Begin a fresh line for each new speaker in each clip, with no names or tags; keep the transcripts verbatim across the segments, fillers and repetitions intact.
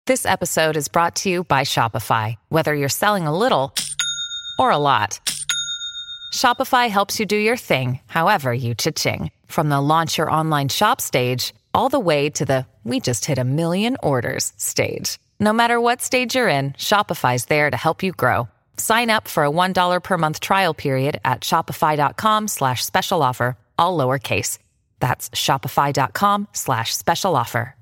This episode is brought to you by Shopify. Whether you're selling a little or a lot, Shopify helps you do your thing, however you cha-ching. From the launch your online shop stage, all the way to the we just hit a million orders stage. No matter what stage you're in, Shopify's there to help you grow. Sign up for a one dollar per month trial period at shopify.com slash special offer, all lowercase. That's shopify.com slash special offer.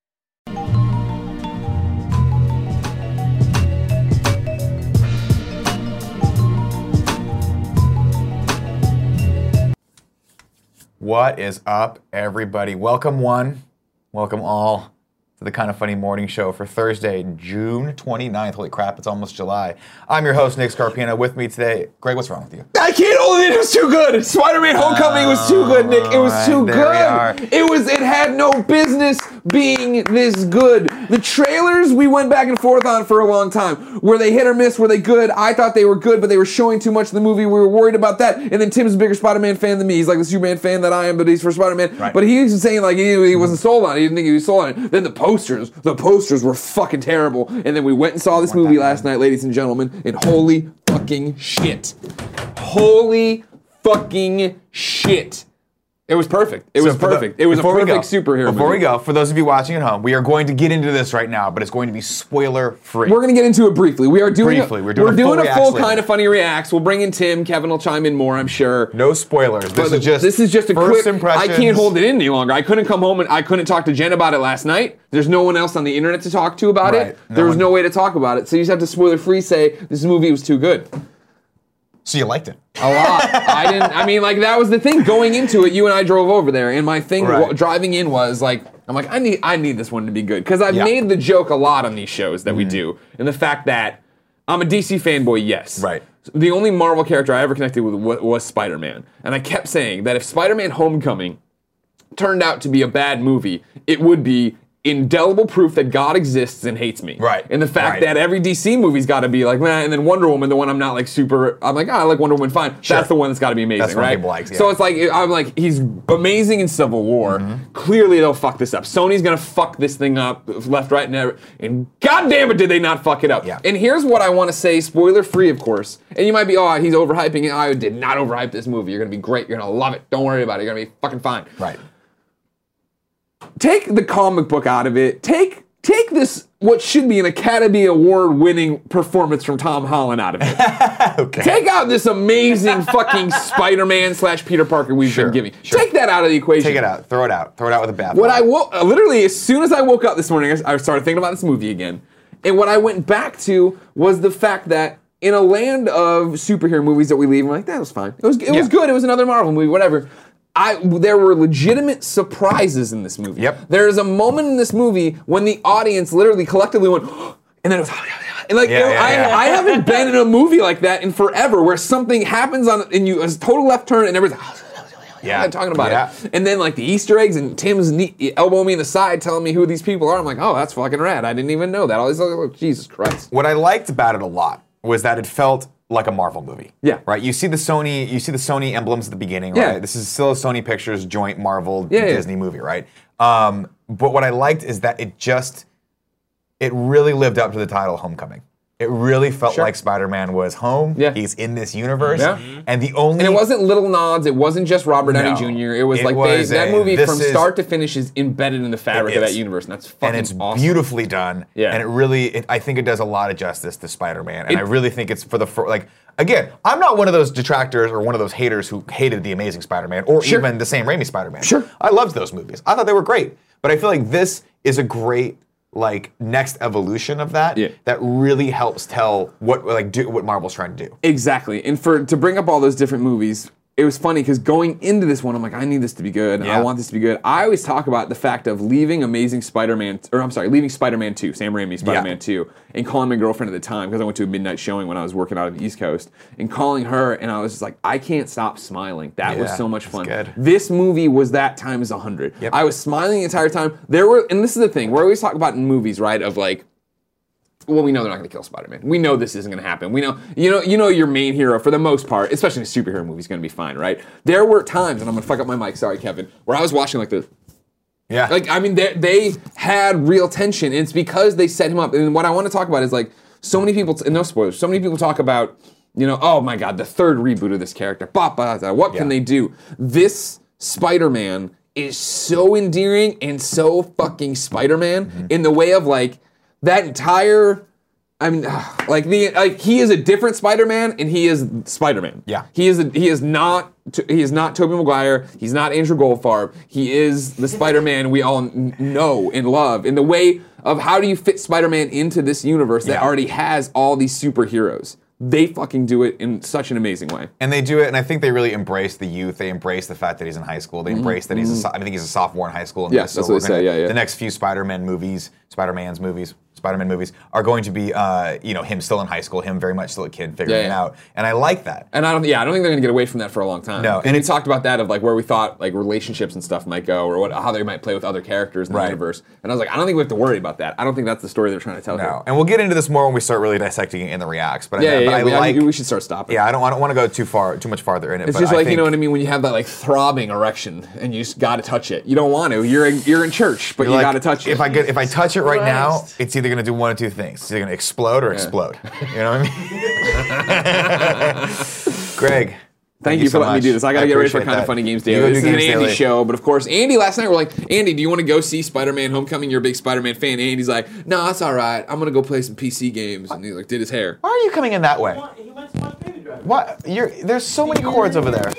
What is up, everybody? Welcome one, welcome all to the Kind of Funny Morning Show for Thursday, June twenty-ninth. Holy crap, it's almost July. I'm your host, Nick Scarpino. With me today, Greg, what's wrong with you?
I can't hold it. It was too good. Spider-Man Homecoming was too good, Nick. It was too
There we are.
good. It was. It had no business being this good. The trailers we went back and forth on for a long time. Were they hit or miss? Were they good? I thought they were good, but they were showing too much of the movie. We were worried about that. And then Tim's a bigger Spider-Man fan than me. He's like the Superman fan that I am, but he's for Spider-Man.
Right.
But he was saying like he, he wasn't sold on it. He didn't think he was sold on it. Then the posters, the posters were fucking terrible. And then we went and saw this movie last night, ladies and gentlemen, and holy fucking shit. Holy fucking shit. It was perfect. It
So
was
for the-
perfect. It was a
before we
perfect
go-
superhero
Before
movie.
we go, for those of you watching at home, we are going to get into this right now, but it's going to be spoiler-free.
We're going to get into it briefly. We are doing
Briefly,
a,
we're doing a
doing
full
a
reacts
full
later.
Kind of Funny reacts. We'll bring in Tim. Kevin will chime in more, I'm sure.
No spoilers. This
But
is just
this is just a
first
quick.
impressions.
I can't hold it in any longer. I couldn't come home and I couldn't talk to Jen about it last night. There's no one else on the internet to talk to about
Right.
it.
No
there was
one-
no way to talk about it. So you just have to spoiler free say this movie was too good.
So you liked it.
A lot. I didn't. I mean, like that was the thing. Going into it, you and I drove over there, and my thing
Right.
w- driving in was like, I'm like, I need, I need this one to be good because I've
Yeah.
made the joke a lot on these shows that we do, and the fact that I'm a D C fanboy, yes.
Right.
The only Marvel character I ever connected with was, was Spider-Man, and I kept saying that if Spider-Man: Homecoming turned out to be a bad movie, it would be indelible proof that God exists and hates me.
Right.
And the fact
Right.
that every D C movie's got to be like, man, and then Wonder Woman, the one I'm not like super, I'm like, oh, I like Wonder Woman, fine.
Sure.
That's the one that's got to be amazing,
That's the one
right?
people like, yeah.
So it's like, I'm like, he's amazing in Civil War.
Mm-hmm.
Clearly they'll fuck this up. Sony's gonna fuck this thing up left, right, and every, and god damn it, did they not fuck it up.
Yeah.
And here's what I want to say, spoiler free, of course. And you might be, oh, he's overhyping it. I did not overhype this movie. You're gonna be great. You're gonna love it. Don't worry about it. You're gonna be fucking fine.
Right.
Take the comic book out of it. Take take this what should be an Academy Award winning performance from Tom Holland out of it.
Okay.
Take out this amazing fucking Spider-Man slash Peter Parker we've
Sure,
been giving.
sure.
Take that out of the equation.
Take it out. Throw it out. Throw it out with a bath.
What I woke, literally, as soon as I woke up this morning, I I started thinking about this movie again. And what I went back to was the fact that in a land of superhero movies that we leave, we're like, that was fine. It was, it was
Yeah.
good. It was another Marvel movie, whatever. I, there were legitimate surprises in this movie.
Yep.
There is a moment in this movie when the audience literally collectively went, and then it was, and like,
Yeah,
you know,
yeah,
I,
yeah.
I haven't been in a movie like that in forever, where something happens on, and you, a total left turn, and everybody's like,
Yeah.
I'm talking about
Yeah.
it. And then like the Easter eggs and Tim's knee, elbow me in the side telling me who these people are. I'm like, oh, that's fucking rad. I didn't even know that. All these, oh, Jesus Christ.
What I liked about it a lot was that it felt like a Marvel movie.
Yeah.
Right. You see the Sony, you see the Sony emblems at the beginning.
Yeah.
Right. This is still a Sony Pictures joint Marvel
Yeah, yeah.
Disney movie. Right. Um, but what I liked is that it just, it really lived up to the title, Homecoming. It really felt
Sure.
like Spider-Man was home.
Yeah.
He's in this universe.
Yeah.
And the only
And it wasn't little nods. It wasn't just Robert Downey
No.
Junior It was
It
like
was
they, that
a-
movie
this
from
is-
start to finish is embedded in the fabric
It
of that
is.
universe. And that's fucking
and it's
awesome.
beautifully done.
Yeah.
And it really, it, I think it does a lot of justice to Spider-Man. And
It-
I really think it's for the, for, like, again, I'm not one of those detractors or one of those haters who hated the Amazing Spider-Man or
Sure.
even the Sam Raimi Spider-Man.
Sure.
I loved those movies. I thought they were great. But I feel like this is a great, like, next evolution of that
Yeah.
that really helps tell what, like, do, what Marvel's trying to do.
Exactly. And for to bring up all those different movies, it was funny because going into this one, I'm like, I need this to be good. And I
Yeah.
want this to be good. I always talk about the fact of leaving Amazing Spider-Man, or I'm sorry, leaving Spider-Man two, Sam Raimi Spider-Man
Yeah.
two, and calling my girlfriend at the time, because I went to a midnight showing when I was working out of the East Coast, and calling her, and I was just like, I can't stop smiling. That was
Yeah,
so much
that's
fun.
good.
This movie was that times a hundred.
Yep.
I was smiling the entire time. There were, and this is the thing, we always talk about in movies, right, of like, well, we know they're not going to kill Spider-Man. We know this isn't going to happen. We know, you know, you know, your main hero for the most part, especially in a superhero movie, is going to be fine, right? There were times, and I'm going to fuck up my mic. Sorry, Kevin, where I was watching like the,
Yeah.
Like, I mean, they they had real tension, and it's because they set him up. And what I want to talk about is, like, so many people, and no spoilers, so many people talk about, you know, oh my God, the third reboot of this character. Ba, ba, da, what can
Yeah.
they do? This Spider-Man is so endearing and so fucking Spider-Man
Mm-hmm.
in the way of, like, that entire... I mean, like the like he is a different Spider-Man, and he is Spider-Man.
Yeah.
he is a, he is not he is not Tobey Maguire. He's not Andrew Goldfarb. He is the Spider-Man we all n- know and love. In the way of how do you fit Spider-Man into this universe that
Yeah.
already has all these superheroes? They fucking do it in such an amazing way.
And they do it, and I think they really embrace the youth. They embrace the fact that he's in high school. They embrace that he's a, so- I think he's a sophomore in high school. And
Yes,
so
that's what
we're
they
gonna-
say, yeah, yeah.
The next few Spider-Man movies, Spider-Man's movies, Spider-Man movies are going to be, uh, you know, him still in high school, him very much still a kid figuring
Yeah,
it
yeah.
out. And I like that.
And I don't, yeah, I don't think they're gonna get away from that for a long time.
No,
and,
and
we
it's-
talked about that of like where we thought like relationships and stuff might go, or what how they might play with other characters in
Right.
the universe. And I was like, I don't think we have to worry about that. I don't think that's the story they're trying to tell
No,
here.
and we'll get into this more when we start really dissecting it in the reacts. But
Yeah,
I,
yeah,
but
yeah.
I
we, I-
like.
we should start stopping.
Yeah, I don't, I don't want to go too far, too much farther in it.
It's
but
just
I
like, you
think-
know what I mean, when you have that like throbbing erection and you just gotta touch it. You don't want to. You're in, you're in church, but you
Like,
gotta touch it.
If I get if I touch it right now,
Christ.
it's either gonna do one of two things. It's either gonna explode or explode. You know what I mean? Greg.
Thank you for
so
letting
much.
me do this. I gotta get ready for
appreciate
Kind of
that.
Funny Games
You
Daily.
go
This
do
is an
Games
Andy
Daily.
show, but of course, Andy, last night we're like, Andy, do you want to go see Spider-Man Homecoming? You're a big Spider-Man fan. And Andy's like, no, that's all right. I'm gonna go play some P C games. And he like did his hair.
Why are you coming in that way?
He went to watch Baby Driver.
What? You're there's so many chords over there.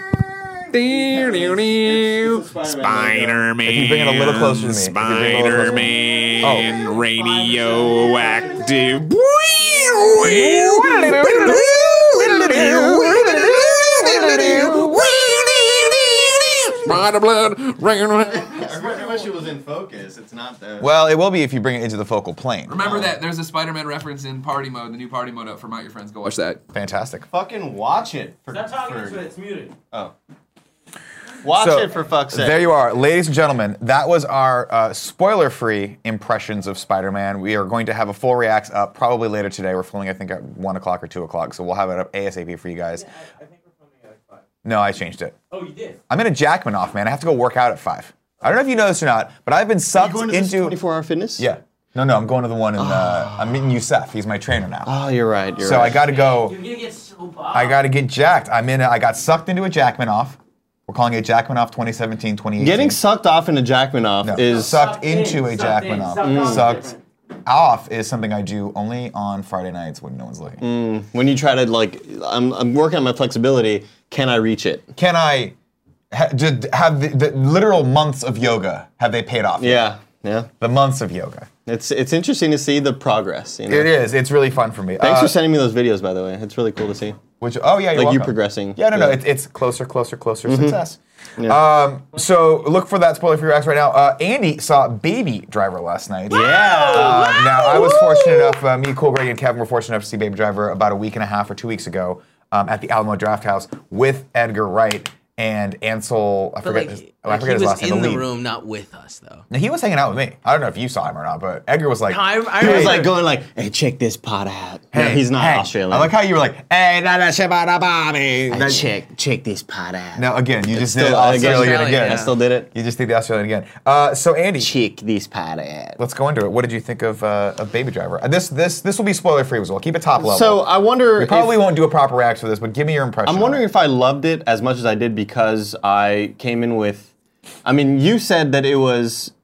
Spider-Man.
If you bring it a little closer to me. If you bring it a little closer to me.
Spider-Man.
Oh.
Radioactive.
Spider blood.
I really wish it was in focus. It's not there.
Well, it will be if you bring it into the focal plane.
Remember that there's a Spider-Man reference in Party Mode, the new Party Mode up for Out Your Friends. Go watch that.
Fantastic.
Fucking watch it. For,
Stop talking
for-
into it. It's muted.
Oh. Watch
So,
it for fuck's sake.
There you are. Ladies and gentlemen, that was our uh, spoiler-free impressions of Spider-Man. We are going to have a full reacts up probably later today. We're filming, I think, at one o'clock or two o'clock, so we'll have it up ASAP for you guys.
I, I think we're filming at five.
No, I changed it.
Oh, you did?
I'm in a Jackman off, man. I have to go work out at five. I don't know if you know this or not, but I've been
Are you
sucked
going to this
into...
twenty-four hour fitness?
Yeah. No, no, I'm going to the one in, uh, I'm meeting Youssef. He's my trainer now.
Oh, you're right. You're
so
right.
I got to go...
You're gonna get so buff.
I got to get jacked. I'm in. A, I got sucked into a Jackman off. We're calling it Jackman off twenty seventeen, twenty eighteen.
Getting sucked off into Jackman off
No,
is
sucked
Sucked in,
into a
sucked
Jackman
in,
off.
sucked on is
Sucked
different.
off is something I do only on Friday nights when no one's looking.
when you try to like. I'm I'm working on my flexibility. Can I reach it?
Can I ha, did, have the, the literal months of yoga? Have they paid off? yet?
Yeah, yeah.
The months of yoga.
It's it's interesting to see the progress. You know?
It is. It's really fun for me.
Thanks
Uh,
for sending me those videos, by the way. It's really cool to see.
Which, oh yeah, you're
Like you
welcome.
progressing.
Yeah, no, no,
Yeah.
it's, it's closer, closer, closer success.
Yeah.
Um, so look for that spoiler for your reacts right now. Uh, Andy saw Baby Driver last night.
Yeah.
Uh, now I was fortunate enough, uh, me, Cool Greg, and Kevin were fortunate enough to see Baby Driver about a week and a half or two weeks ago um, at the Alamo Draft House with Edgar Wright and Ansel. I
But
forget.
like,
his, oh, I
like
forget
he
his
was
last name.
in
the
the
lead.
room, not with us though.
Now, he was hanging out with me. I don't know if you saw him or not, but Edgar was like.
No, I, I
He was
remember-
like going like, "Hey, check this pot out." No,
Hey,
he's not
hey.
Australian.
I like how you were like, "Hey, da da shabba bobby."
Hey, check check this pot out.
Now again, you just
still-
did
uh, again,
Australian
Australian,
again.
I still did it.
You just did the Australian again. Uh, so Andy,
Check this pot out.
let's go into it. What did you think of, uh, of Baby Driver? Uh, this this this will be spoiler free as well. Keep it top level.
So I wonder.
we
if-
probably won't do a proper reaction for this, but give me your impression.
I'm
on
wondering
it.
if I loved it as much as I did because I came in with. I mean, you said that it was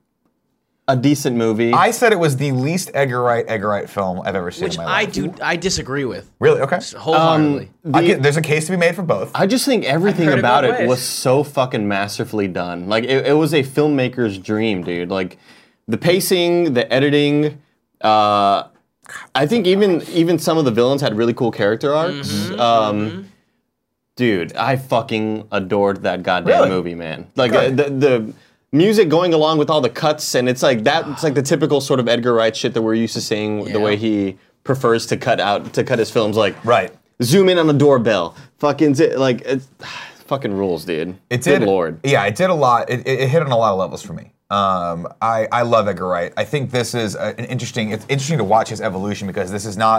a decent movie.
I said it was the least Edgar Wright Edgar Wright film I've ever seen
which
in my
I
life.
do. I disagree with
Really? Okay.
wholeheartedly.
I
The-
get, there's a case to be made for both.
I just think everything
heard it
about
both
it
ways.
was so fucking masterfully done. Like it, it was a filmmaker's dream, dude. Like the pacing, the editing. Uh, I think even even some of the villains had really cool character arcs.
Mm-hmm,
um, Dude, I fucking adored that goddamn
Really?
movie, man. Like uh, the the music going along with all the cuts, and it's like that. It's like the typical sort of Edgar Wright shit that we're used to seeing. The
Yeah.
way he prefers to cut out to cut his films, like
Right.
zoom in on the doorbell. Fucking zi- like it's fucking rules, dude.
It
Good
did.
lord.
Yeah, it did a lot. It, it, it hit on a lot of levels for me. Um, I, I love Edgar Wright. I think this is a, an interesting. It's interesting to watch his evolution because this is not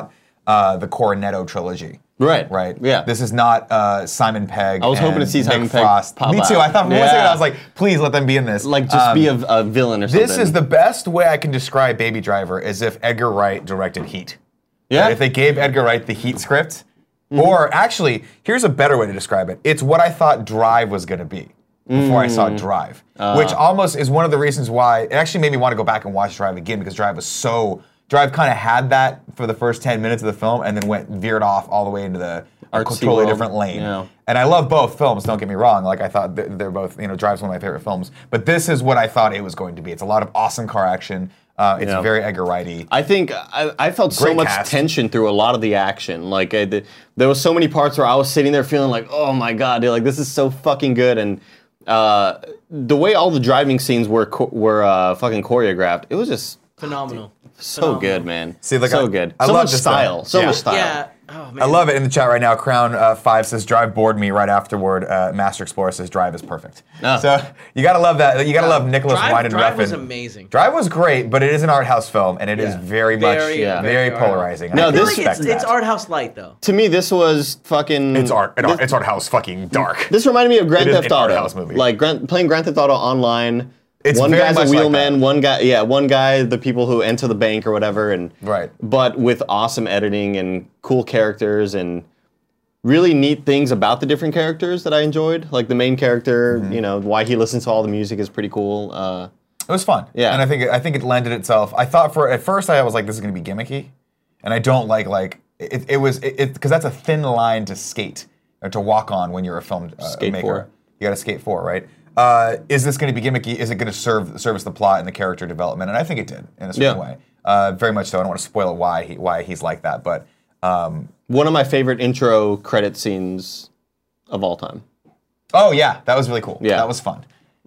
uh, the Cornetto trilogy.
Right.
Right.
Yeah.
This is not uh, Simon Pegg.
I was hoping to
and
see Simon
Nick
Pegg
Frost.
pop
Me too.
out.
I thought for one
Yeah.
second I was like, please let them be in this.
Like, just
Um,
be a, a villain or something.
This is the best way I can describe Baby Driver is if Edgar Wright directed Heat.
Yeah.
Right? If they gave Edgar Wright the Heat script,
Mm-hmm.
or actually, here's a better way to describe it. It's what I thought Drive was going to be before I saw Drive,
Uh.
which almost is one of the reasons why it actually made me want to go back and watch Drive again because Drive was so. Drive kind of had that for the first ten minutes of the film and then went veered off all the way into the a
Artsy
totally
world.
different lane.
Yeah.
And I love both films, don't get me wrong. Like, I thought they're, they're both, you know, Drive's one of my favorite films. But this is what I thought it was going to be. It's a lot of awesome car action. Uh, it's
Yeah.
very Edgar Wright-y.
I think I, I felt so
Great
much
cast.
tension through a lot of the action. Like I, the, there was so many parts where I was sitting there feeling like, oh my god, dude, like this is so fucking good. And uh, the way all the driving scenes were co- were uh, fucking choreographed, it was just
Phenomenal.
so
Phenomenal.
good, man.
See, like,
so
I-
good.
I
so
love
much
this
style.
stuff.
So
Yeah.
much style.
Yeah. Oh man.
I love it in the chat right now. Crown uh, five says Drive bored me. Right afterward, uh, Master Explorer says Drive is perfect.
Ah.
So you gotta love that. You gotta love Nicholas
Drive,
Winding
Drive
Refn.
was amazing.
Drive was great, but it is an art house film, and it is
Yeah.
very much
Very,
yeah.
very,
very art
polarizing.
No,
I
I feel
this-
like it's,
respect
it's
that.
art house light though.
To me, this was fucking.
It's art. It,
This,
it's art house fucking dark.
this reminded me of Grand
It is
Theft
an art
Auto.
house movie.
Like Grand, playing Grand Theft Auto online.
It's
one
very
guy's
much
a
like
wheelman,
that.
one guy, yeah, one guy, the people who enter the bank or whatever, and
Right.
But with awesome editing and cool characters and really neat things about the different characters that I enjoyed. Like the main character,
Mm-hmm.
you know, why he listens to all the music is pretty cool. Uh,
It was fun.
Yeah.
And I think I think it lended itself. I thought for at first I was like, this is gonna be gimmicky, and I don't like like it. It was it because that's a thin line to skate or to walk on when you're a film uh,
Skate
maker.
for.
You got to skate for, right? Uh, is this going to be gimmicky? Is it going to serve service the plot and the character development? And I think it did in a certain
Yeah.
way. Uh, very much so. I don't want to spoil why he why he's like that, but um,
one of my favorite intro credit scenes of all time.
oh yeah, that was really cool.
Yeah.
that was fun.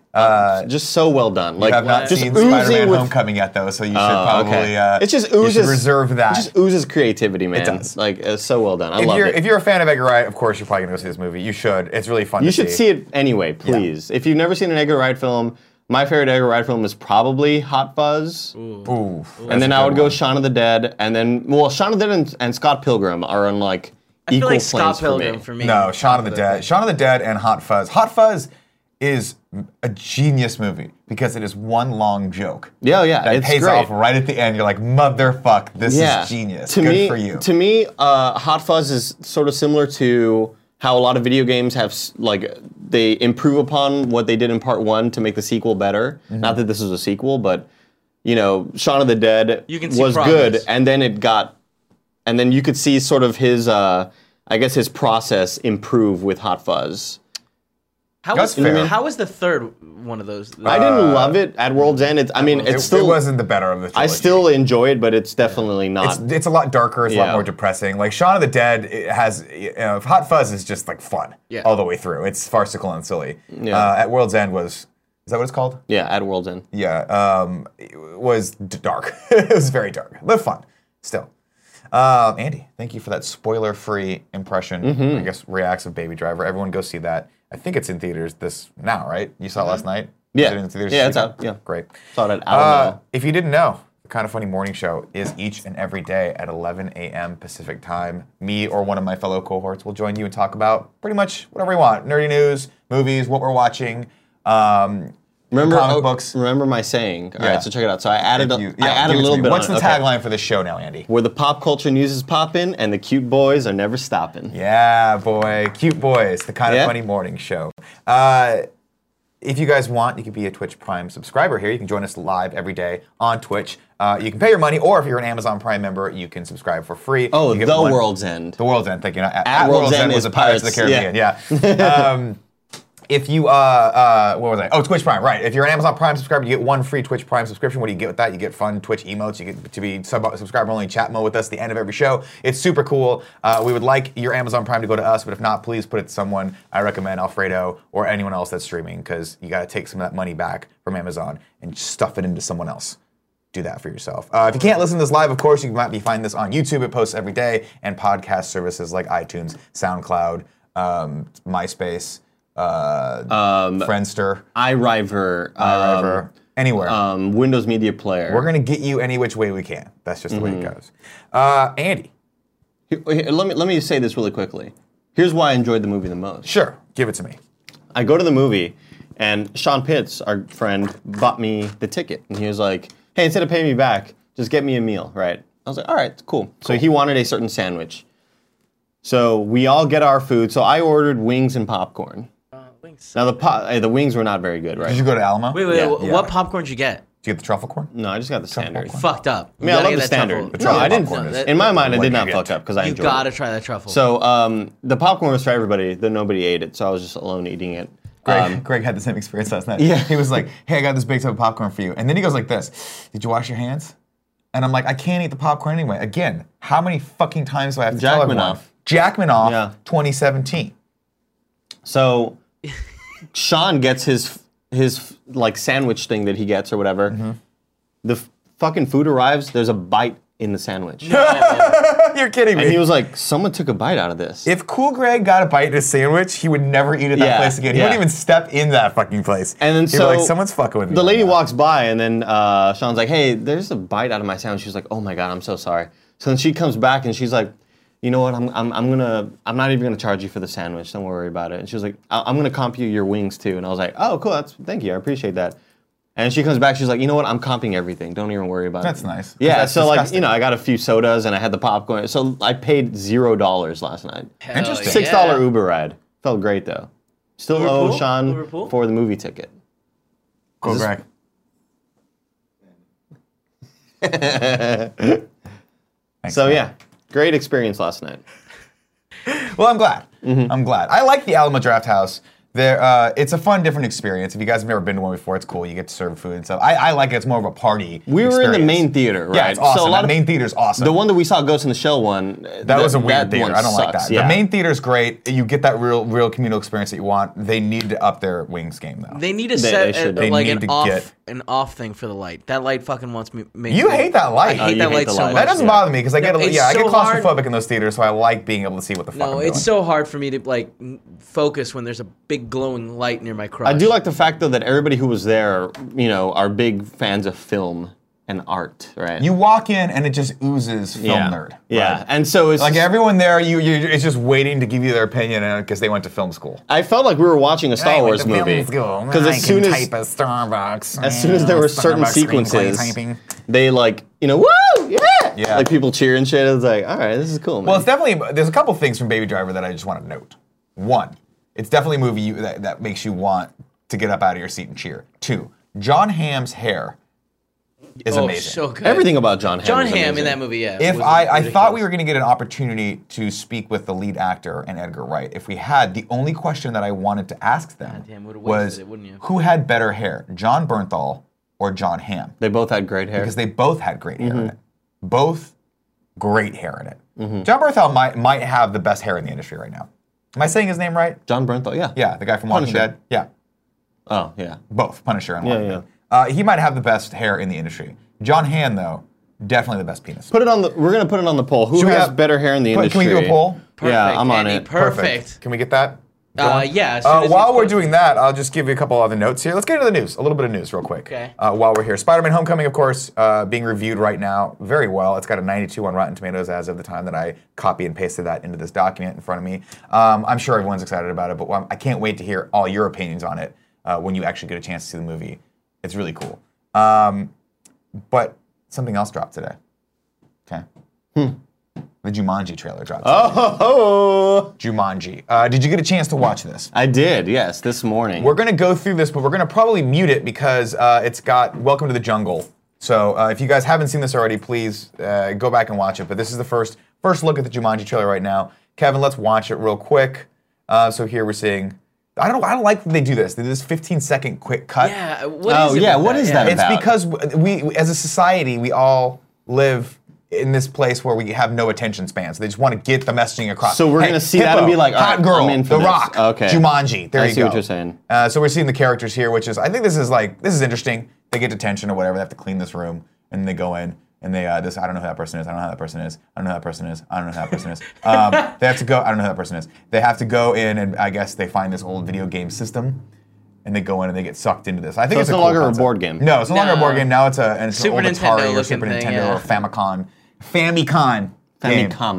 Just so well done.
You
Like
have not
just
seen
oozing
Spider-Man:
with-
Homecoming yet, though, so you should
Oh,
probably
okay.
uh,
It just
you should
oozes
reserve that.
It just oozes creativity, man.
does.
Like it's so well done. I
if
love
you're
it.
if you're a fan of Edgar Wright, of course you're probably gonna go see this movie. You should. It's really fun.
You
to
should see it anyway, please. If you've never seen an Edgar Wright film, my favorite Edgar Wright film is probably Hot Fuzz.
Ooh,
And then I would go Shaun of the Dead, and then well, Shaun of the Dead and, and Scott Pilgrim are on like
I feel
equal
like
planes
Scott
for
Pilgrim
me.
for me.
No, Shaun of the Dead. Shaun of the Dead and Hot Fuzz. Hot Fuzz is a genius movie because it is one long joke.
Yeah, yeah,
That
it's
pays
great.
off right at the end. You're like, motherfuck, this
Yeah,
is genius.
To
Good
me,
for you.
to me, uh, Hot Fuzz is sort of similar to how a lot of video games have s- like they improve upon what they did in part one to make the sequel better.
Mm-hmm.
Not that this was a sequel, but you know, Shaun of the Dead
You can see
was
progress.
good, and then it got, and then you could see sort of his, uh, I guess, his process improve with Hot Fuzz.
How
That's
was
fair.
how was the third one of those?
I didn't love it at World's End. It's, I mean,
it,
it's still.
it wasn't the better of the trilogy.
I still enjoy it, but it's definitely not.
It's, it's a lot darker. It's a lot
Yeah.
more depressing. Like Shaun of the Dead it has, you know, Hot Fuzz is just like fun
Yeah.
all the way through. It's farcical and silly.
Yeah.
Uh, at World's End was, is that what it's called?
yeah, at World's End.
Yeah, um, it was d- dark. It was very dark, but fun still. Um, Andy, thank you for that spoiler-free impression.
Mm-hmm.
I guess reacts of Baby Driver. Everyone go see that. I think it's in theaters this now, right? You saw it last night.
Mm-hmm. Yeah.
Is it in theaters
Yeah,
this
it's out,
weekend?
yeah.
Great.
Saw it at
Uh,
Alamo.
if you didn't know, the Kind of Funny Morning Show is each and every day at eleven a.m. Pacific time. Me or one of my fellow cohorts will join you and talk about pretty much whatever we want: nerdy news, movies, what we're watching. Um,
Remember
comic
oh,
books.
Remember my saying. All
Yeah.
right, so check it out. So I added a,
You-
I
yeah,
added
give
a
it to
little
me.
bit.
What's
on
the
it. Okay.
tagline for this show now, Andy?
Where the pop culture news is popping and the cute boys are never stopping.
Yeah, boy. Cute Boys, the Kind of
Yeah.
Funny Morning Show. Uh, if you guys want, you can be a Twitch Prime subscriber here. You can join us live every day on Twitch. Uh, you can pay your money, or if you're an Amazon Prime member, you can subscribe for free.
Oh,
You get
The
one-
World's End.
The World's End, thank you. At,
At
at
World's
World's End
End
was
is
the Pirates of the
Pirates,
Caribbean, yeah. um, if you, uh, uh, what was I? Oh, Twitch Prime, right. If you're an Amazon Prime subscriber, you get one free Twitch Prime subscription. What do you get with that? You get fun Twitch emotes. You get to be sub- subscriber-only chat mode with us at the end of every show. It's super cool. Uh, we would like your Amazon Prime to go to us, but if not, please put it to someone. I recommend Alfredo or anyone else that's streaming, because you got to take some of that money back from Amazon and stuff it into someone else. Do that for yourself. Uh, if you can't listen to this live, of course, you might be finding this on YouTube. It posts every day, and podcast services like iTunes, SoundCloud, um, MySpace, uh, Friendster,
iRiver.
iRiver,
Um,
anywhere.
um, Windows Media Player.
We're gonna get you any which way we can. That's just the way
Mm-hmm.
it goes. Uh, Andy,
Here- here, let me let me say this really quickly. Here's why I enjoyed the movie the most.
Sure, give it to me.
I go to the movie, and Sean Pitts, our friend, bought me the ticket, and he was like, "Hey, instead of paying me back, just get me a meal, right?" I was like, "All right, cool." So he wanted a certain sandwich. So we all get our food. So I ordered wings and popcorn.
Uh, wings.
Now the po- uh, the wings were not very good, right?
Did you go to Alamo?
Wait, wait,
Yeah.
wh-
Yeah.
what popcorn did you get?
Did you get the truffle corn?
No, I just got the standard.
popcorn.
Fucked up.
I mean, I love the standard. No, I didn't.
popcorn is-
In my mind, I
what
did
you
not
get.
fuck up because I
You
enjoyed
gotta
it.
try that truffle.
So um, the popcorn was for everybody, though nobody ate it, so I was just alone eating it.
Greg,
Um,
Greg had the same experience last night.
Yeah.
He was like, hey, I got this big tub of popcorn for you. And then he goes like this, did you wash your hands? And I'm like, I can't eat the popcorn anyway. Again, how many fucking times do I have to
Jack
tell everyone?
Manoff.
Jack Manoff,
Yeah.
twenty seventeen.
So Sean gets his his like sandwich thing that he gets or whatever.
Mm-hmm.
The f- fucking food arrives. There's a bite in the sandwich,
You're kidding me.
and he was like, "Someone took a bite out of this."
if Cool Greg got a bite in his sandwich, he would never eat at that
Yeah,
place again. He
yeah.
wouldn't even step in that fucking place.
And then
He'd be
so
like, someone's fucking with me.
The
right
lady
now."
walks by, and then uh, Sean's like, "Hey, there's a bite out of my sandwich." She's like, "Oh my god, I'm so sorry." So then she comes back, and she's like, "You know what? I'm I'm I'm gonna I'm not even gonna charge you for the sandwich. Don't worry about it." And she was like, I- "I'm gonna comp you your wings too." And I was like, "Oh, cool. That's thank you. I appreciate that." And she comes back, she's like, "You know what? I'm comping everything. Don't even worry about
That's
it."
nice. 'Cause
Yeah.
that's
so like
disgusting.
you know, I got a few sodas and I had the popcorn. So I paid zero dollars last night.
Hell
Interesting.
Six dollar
yeah.
Uber ride. Felt great though. Still
Uber
owe
pool?
Sean
Uber pool?
for the movie ticket.
Cool
Is this-
Greg. Thanks,
So
man.
yeah, great experience last night.
Well, I'm glad.
Mm-hmm.
I'm glad. I like the Alamo Draft House. There, uh, it's a fun, different experience. If you guys have never been to one before, it's cool. You get to serve food and stuff. I, I like it. It's more of a party.
We were in the
experience.
main theater, right?
Yeah, it's awesome.
So a lot
that
of
main theater's awesome.
the one that we saw, Ghost in the Shell one.
that was a weird theater.
One
I don't like
sucks,
that.
Yeah.
The main theater's great. You get that real, real communal experience that you want. They need to up their wings game though.
They need to
They-
set
they should.
a-
They
like
need
an
to
off
get-
an off thing for the light. That light fucking wants me. Makes
You
me-
hate that light.
I
Oh,
hate
you
that
hate
light
the
so
light.
much.
that doesn't
yeah.
bother me because I get,
No,
a,
it's
yeah, I get
so hard.
claustrophobic in those theaters, so I like being able to see what the fuck I'm
No,
doing.
it's so hard for me to like n- focus when there's a big glowing light near my crotch.
I do like the fact though that everybody who was there, you know, are big fans of film and art, right?
You walk in and it just oozes film
yeah.
nerd.
Yeah,
right?
and so it's
Like everyone there, you, you it's just waiting to give you their opinion because they went to film school.
I felt like we were watching a Star Wars movie because as soon as
type a Starbucks,
as soon as there were certain sequences, they like you know woo yeah
Yeah.
like people cheer and shit. It's like all right, this is cool, man.
Well, it's definitely there's a couple things from Baby Driver that I just want to note. One, it's definitely a movie you, that, that makes you want to get up out of your seat and cheer. Two, John Hamm's hair is
oh,
amazing.
so good.
Everything about John Hamm.
John
is
Hamm in
amazing.
that movie, yeah.
If
was
I, I thought
ridiculous.
we were going to get an opportunity to speak with the lead actor and Edgar Wright. If we had, the only question that I wanted to ask them
Goddamn, would've
was,
wasted it, wouldn't you?
who had better hair, John Bernthal or John Hamm?
They both had great hair.
Because they both had great hair
Mm-hmm.
in it. Both great hair in it. John Bernthal might might have the best hair in the industry right now. Am I saying his name right?
John Bernthal, yeah.
Yeah, the guy from Walking
Punisher.
Dead. Yeah,
Oh yeah.
both Punisher and
Yeah,
Walking
yeah.
Dead. Uh, he might have the best hair in the industry. John Hamm, though, definitely the best penis.
Put it on the. We're gonna put it on the poll. Who
Should we
has
have-
better hair in the
Put-
industry?
Can we do a poll?
Yeah,
Perfect,
I'm on
Andy,
it.
Perfect.
Can we get that?
Uh,
going?
yeah, as soon
Uh,
as
while
it's
we're
posted.
doing that, I'll just give you a couple other notes here. Let's get into the news. A little bit of news, real quick.
Okay.
Uh, while we're here, Spider-Man: Homecoming, of course, uh, being reviewed right now very well. It's got a ninety-two on Rotten Tomatoes as of the time that I copy and pasted that into this document in front of me. Um, I'm sure everyone's excited about it, but well, I can't wait to hear all your opinions on it uh, when you actually get a chance to see the movie. It's really cool. Um, but something else dropped today. Okay. The Jumanji trailer dropped. Today.
Oh,
Jumanji. Uh, did you get a chance to watch this?
I did. Yes, this morning.
We're gonna go through this, but we're gonna probably mute it because uh, it's got Welcome to the Jungle. So uh, if you guys haven't seen this already, please uh, go back and watch it. But this is the first first look at the Jumanji trailer right now. Kevin, let's watch it real quick. Uh, so here we're seeing. I don't. I don't like that they do this. They do this fifteen second quick cut.
Yeah, what
Oh,
is it
yeah,
with
what is that
It's
about?
because we, we- as a society, we all live in this place where we have no attention spans. They just want to get the messaging across.
So we're
Hey,
gonna see that and
Hippo,
be like, all
Hot
right,
Girl,
I'm in for
The
this.
Rock,
Okay.
Jumanji. There
I
you
see
go.
what you're saying.
Uh, so we're seeing the characters here, which is I think this is like this is interesting. They get detention or whatever. They have to clean this room, and they go in and they uh, this. I don't know who that person is. I don't know who that person is. I don't know who that person is. I don't know who that person is. Um, they have to go. I don't know who that person is. They have to go in, and I guess they find this old video game system. And they go in and they get sucked into this. I think
So
it's,
it's
a
no
cool
longer a
concept.
board game?
No, it's no, longer a board
No.
game. Now it's a and it's
Super
an old
Nintendo
Atari or
looking
Super
thing,
Nintendo
yeah.
or Famicom, Famicom, game.
Famicom.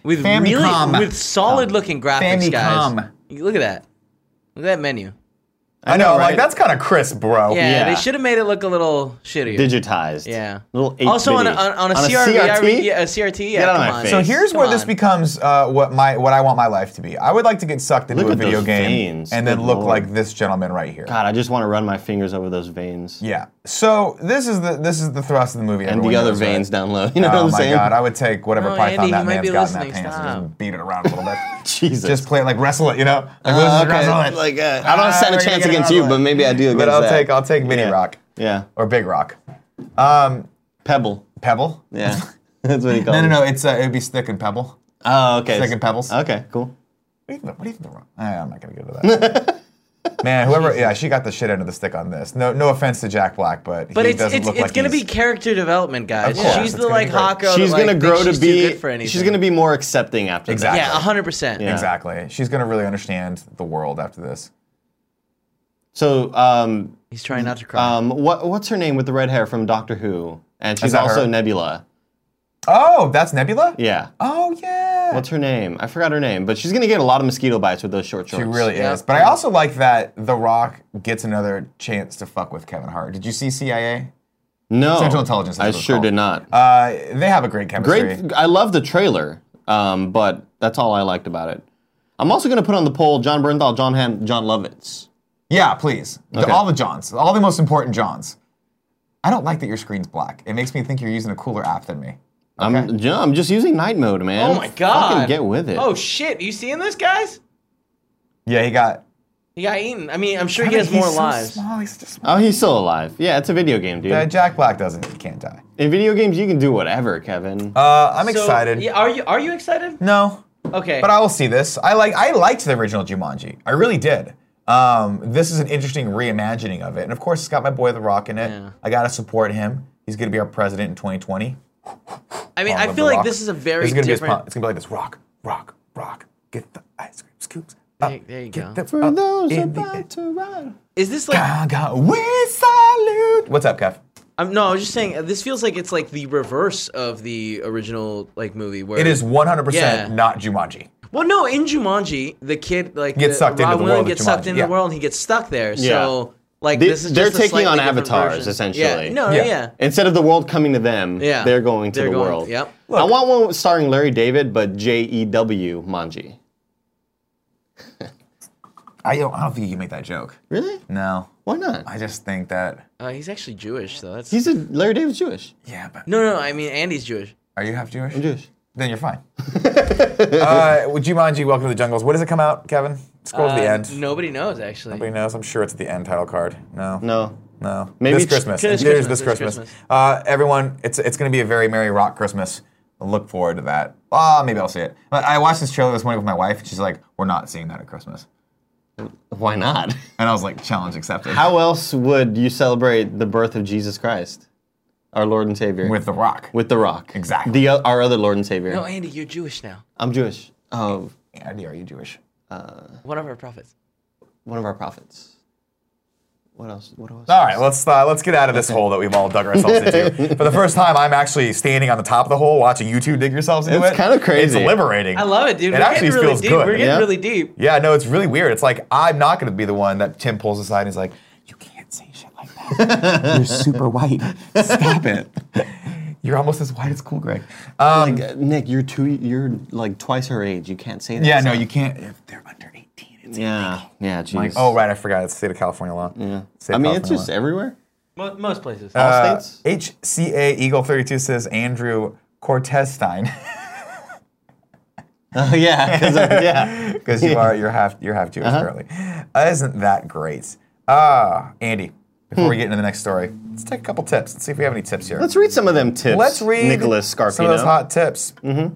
with
Famicom.
really with solid looking graphics, guys.
Famicom.
Look at that. Look at that menu.
I know,
right?
like that's kind of crisp, bro.
Yeah,
Yeah.
they should have made it look a little shittier.
Digitized.
Yeah.
Little eight
Also on a,
bitty.
on, on a
On a
C R T,
C R T?
yeah, a C R T. Yeah,
Get out of
come
my
on.
face.
So here's
Come
where this
on.
becomes uh, what my what I want my life to be. I would like to get sucked into
Look
a
at
video
those
game
veins.
and then
Good
look
Lord.
like this gentleman right here.
God, I just want to run my fingers over those veins.
Yeah. So this is the this is the thrust of the movie.
And
everyone
the other
knows, right?
veins down low. You know
Oh
what I'm
my
saying?
god, I would take whatever
Oh,
python
Andy,
that
he might
man's
be
got in that
listening.
pants and
Stop.
just beat it around a little bit.
Jesus.
Just play it like wrestle it, you know? Like,
Uh,
let's
okay.
wrestle it.
Like, uh, I
Ah,
don't stand a
we're gonna
chance
get
against
it
you,
wrestle
but
it.
maybe I do against
But I'll
that.
take I'll take mini
Yeah.
rock
Yeah.
or big rock. Um,
Pebble.
pebble.
Yeah. That's what he calls
No, no,
it.
no. It's uh, it'd be stick and pebble.
Oh, okay.
Stick and pebbles.
Okay, cool.
What do you think? What do you think? the wrong- Eh, I'm not gonna go to that. Man, whoever, yeah, she got the shit end of the stick on this. No, no offense to Jack Black, but,
But
he
it's
doesn't
it's,
look
it's
like
gonna be
he's-
character development, guys.
Of course,
She's
it's
the
gonna
like
be great.
hot girl.
She's
that,
gonna
like,
grow
thinks
to
she's
be.
too good for anything.
She's gonna be more accepting after
Exactly.
that.
Yeah, hundred percent.
Yeah.
Exactly. She's gonna really understand the world after this.
So, um,
He's trying not to cry.
um, what what's her name with the red hair from Doctor Who? And she's
that
also
her?
Nebula.
Oh, that's Nebula?
Yeah.
Oh, yeah.
What's her name? I forgot her name, but she's gonna get a lot of mosquito bites with those short shorts.
She really
Yeah.
is. But I also like that The Rock gets another chance to fuck with Kevin Hart. Did you see C I A?
No.
Central Intelligence, that's
I
what it's
sure
called.
did not.
Uh, they have a great chemistry.
Great. I love the trailer, um, but that's all I liked about it. I'm also gonna put on the poll John Bernthal, John Ham, John Lovitz.
Yeah, please. The-
Okay.
all the Johns. All the most important Johns. I don't like that your screen's black. It makes me think you're using a cooler app than me. Okay?
I'm, yeah, I'm just using night mode, man.
oh my god.
Fucking get with it.
Oh shit. You seeing this, guys?
Yeah, he got...
He got eaten. I mean, I'm sure he
Kevin,
has more
he's so
lives.
small, he's just small.
Oh, he's still alive. Yeah, it's a video game, dude.
Yeah, Jack Black doesn't. He can't die.
In video games, you can do whatever, Kevin.
Uh, I'm
So,
excited.
Yeah, are you are you excited?
No.
Okay.
But I will see this. I like. I liked the original Jumanji. I really did. Um, this is an interesting reimagining of it, and of course, it's got my boy The Rock in it.
Yeah.
I gotta support him. He's gonna be our president in twenty twenty.
I mean,
Oh,
I
love
feel
The
like
Rock.
this is a very
This is gonna be his
different.
pun- It's gonna be like this: rock, rock, rock. Get the ice cream scoops. Up,
There- there you
get
go.
the-
For
up
those
in the-
about to ride.
Is this like?
Gaga, we salute. What's up, Kev?
I'm, no, I was just saying. uh, This feels like it's like the reverse of the original like movie where
It is one hundred percent
Yeah.
not Jumanji.
Well, no, in Jumanji, the kid like
Gets
the,
sucked into
Rob
the
Williams
world of
gets sucked
Jumanji,
into
yeah.
the world, and he gets stuck there.
Yeah.
So like
They-
this is
they're
just a
taking on
slightly different
avatars,
version.
essentially.
Yeah. No,
Yeah.
yeah.
Instead of the world coming to them,
Yeah.
they're going to
They're
the
going-
world.
yep.
I want one starring Larry David, but J E W Manji.
I don't. I don't think you can make that joke.
Really?
No.
Why not?
I just think that.
Uh, he's actually Jewish, so that's
He's a Larry David's Jewish.
Yeah, but
no, no. I mean, Andy's Jewish.
are you half Jewish?
I'm Jewish.
Then you're fine. uh, would Jumanji, Welcome to the Jungles. When does it come out, Kevin? Scroll to the
Uh,
end.
Nobody knows actually.
Nobody knows. I'm sure it's at the end title card. No.
No.
No.
Maybe
this
it's-
Christmas.
This
It is
Christmas,
this
this
Christmas.
Christmas.
Uh, everyone, it's it's going to be a very merry rock Christmas. I look forward to that. Ah, maybe I'll see it. But I watched this trailer this morning with my wife. And she's like, "We're not seeing that at Christmas."
Why not?
And I was like, "Challenge accepted."
How else would you celebrate the birth of Jesus Christ, our Lord and Savior?
With the rock.
With the Rock.
Exactly.
The o- our other Lord and Savior.
No, Andy, you're Jewish now.
I'm Jewish. Oh,
Andy, are you Jewish?
One of our prophets.
one of our prophets. What else? What else?
All right, let's uh, let's get out of this hole that we've all dug ourselves into. For the first time, I'm actually standing on the top of the hole, watching you two dig yourselves into
It's
it.
kinda crazy.
It's liberating.
I love it, dude.
It
We're
actually
getting really
feels
deep.
good.
We're getting
Yeah.
really deep.
Yeah, no, it's really weird. It's like I'm not going to be the one that Tim pulls aside and he's like, "You can't say shit like that. You're super white. Stop it. You're almost as white as Cool Greg." Um,
Like uh, Nick, you're two. You're like twice her age. You can't say that.
yeah, no, you can't. If they're under eighteen, it's
Yeah. Yeah. Jeez.
oh, right, I forgot. It's the state of California law.
Yeah.
State
I
of
mean, it's
California
just
law.
everywhere.
Mo- most places.
All
Uh,
states.
H C A Eagle thirty-two says Andrew Cortez Stein.
Oh yeah. 'Cause of- yeah.
Because you are you're half you're half Jewish
Uh-huh.
apparently. Uh, isn't that great? Ah, Andy. Before we get into the next story, let's take a couple tips. Let's see if we have any tips here.
Let's read some of them tips.
Let's read
Nicholas Scarpino.
some of those hot tips. Mm-hmm.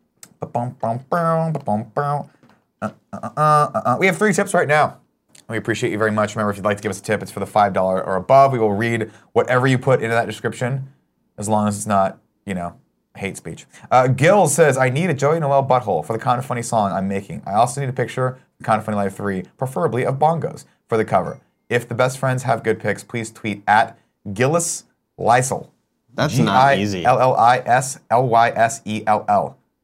Uh, uh, uh, uh, uh. We have three tips right now. We appreciate you very much. Remember, if you'd like to give us a tip, it's for the five dollars or above. We will read whatever you put into that description, as long as it's not, you know, hate speech. Uh, Gil says, I need a Joey Noel butthole for the Kind of Funny song I'm making. I also need a picture of Kind of Funny Live three, preferably of bongos, for the cover. If the best friends have good pics, please tweet at Gillis Lysel.
That's not easy.
G I L L I S L Y S E L L.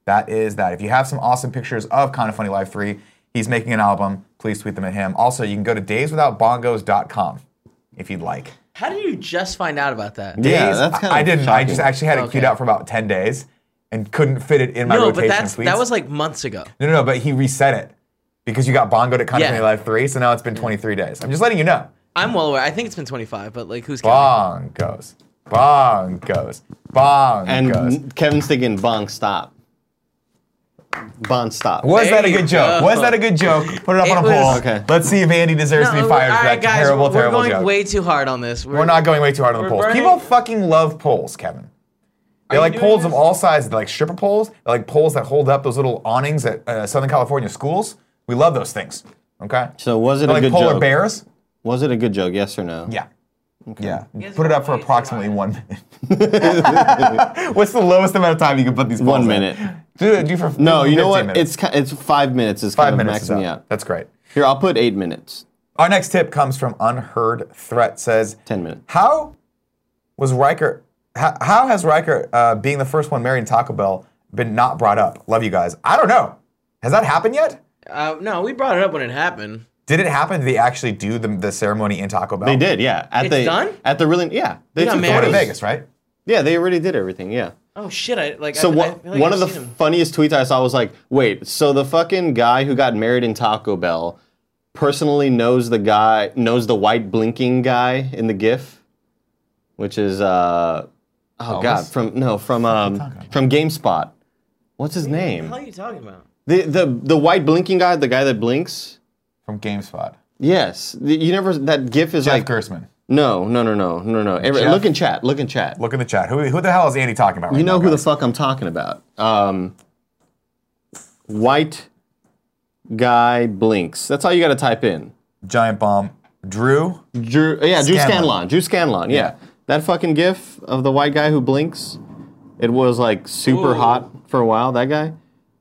that is that. If you have some awesome pictures of Kinda Funny Live three, he's making an album. Please tweet them at him. Also, you can go to days without bongos dot com if you'd like.
How did you just find out about that?
Yeah,
Days-
that's kind of
I didn't. I just
shocking.
actually had it queued
Okay.
out for about ten days and couldn't fit it in my
No,
rotation
but that's
of tweets.
that was like months ago.
no, no, no, but he reset it because you got bongoed at Kinda
Yeah.
Funny Live three, so now it's been twenty-three days. I'm just letting you know.
I'm well aware. I think it's been twenty-five, but like who's counting?
Bongos. Bongos. Bongos.
And Kevin's thinking bong stop. Bong stop.
Was
There
that a
you
good joke?
go.
Was that a good joke? Put it up
It
on a
was-
poll.
Okay.
Let's see if Andy deserves to be
No,
fired
all
for
right,
that
guys,
terrible,
we're
terrible
going
joke.
way too hard on this.
We're not going way too hard on the
we're
polls.
burning-
People fucking love polls, Kevin. They
Are
like
you doing
polls of
this?
all sizes. They're like stripper poles. They're like poles that hold up those little awnings at uh, Southern California schools. We love those things. Okay?
So was it
They're
a
like
good
polar
joke?
bears.
Was it a good joke? Yes or no?
Yeah. Yeah.
guys
Put it
are
up for
way too
approximately
high.
one minute. What's the lowest amount of time you can put these polls
One
in?
minute.
Do it. Do for
No,
do
you know
fifteen
what?
Minutes.
It's ki- it's five minutes. Is
five
kind of
minutes. Is
maxing
up.
me out.
That's great.
Here, I'll put eight minutes.
Our next tip comes from Unheard Threat. Says
Ten minutes.
How was Riker? How, how has Riker uh, being the first one married in Taco Bell been not brought up? Love you guys. I don't know. Has that happened yet?
Uh, no, we brought it up when it happened.
Did it happen? Did they actually do the, the ceremony in Taco Bell?
They did, yeah. At
It's
the
done?
at the really yeah. They
They got
took the
The one
married?
in
photos.
Vegas, right?
Yeah, they already did everything. Yeah.
Oh shit! I like.
So
I,
one,
I feel like
one
I've
of the
seen him.
funniest tweets I saw was like, wait, so the fucking guy who got married in Taco Bell personally knows the guy knows the white blinking guy in the GIF, which is uh oh
Elvis?
god from no from um from GameSpot. What's his
What the
name?
hell are you talking about?
The the the white blinking guy, the guy that blinks.
From GameSpot.
Yes, The- you never that GIF is
Jeff
like
Gersman.
no no no no no no. Every-
Jeff-
look in chat. Look in chat.
Look in the chat. Who, who the hell is Andy talking about right
You know
now,
who the
guys?
fuck I'm talking about. Um, white guy blinks. That's all you got to type in.
Giant Bomb. Drew?
Drew, yeah, Drew
Scanlon.
Scanlon. Drew Scanlon, yeah.
Yeah.
That fucking gif of the white guy who blinks, it was like super
Ooh.
hot for a while, that guy.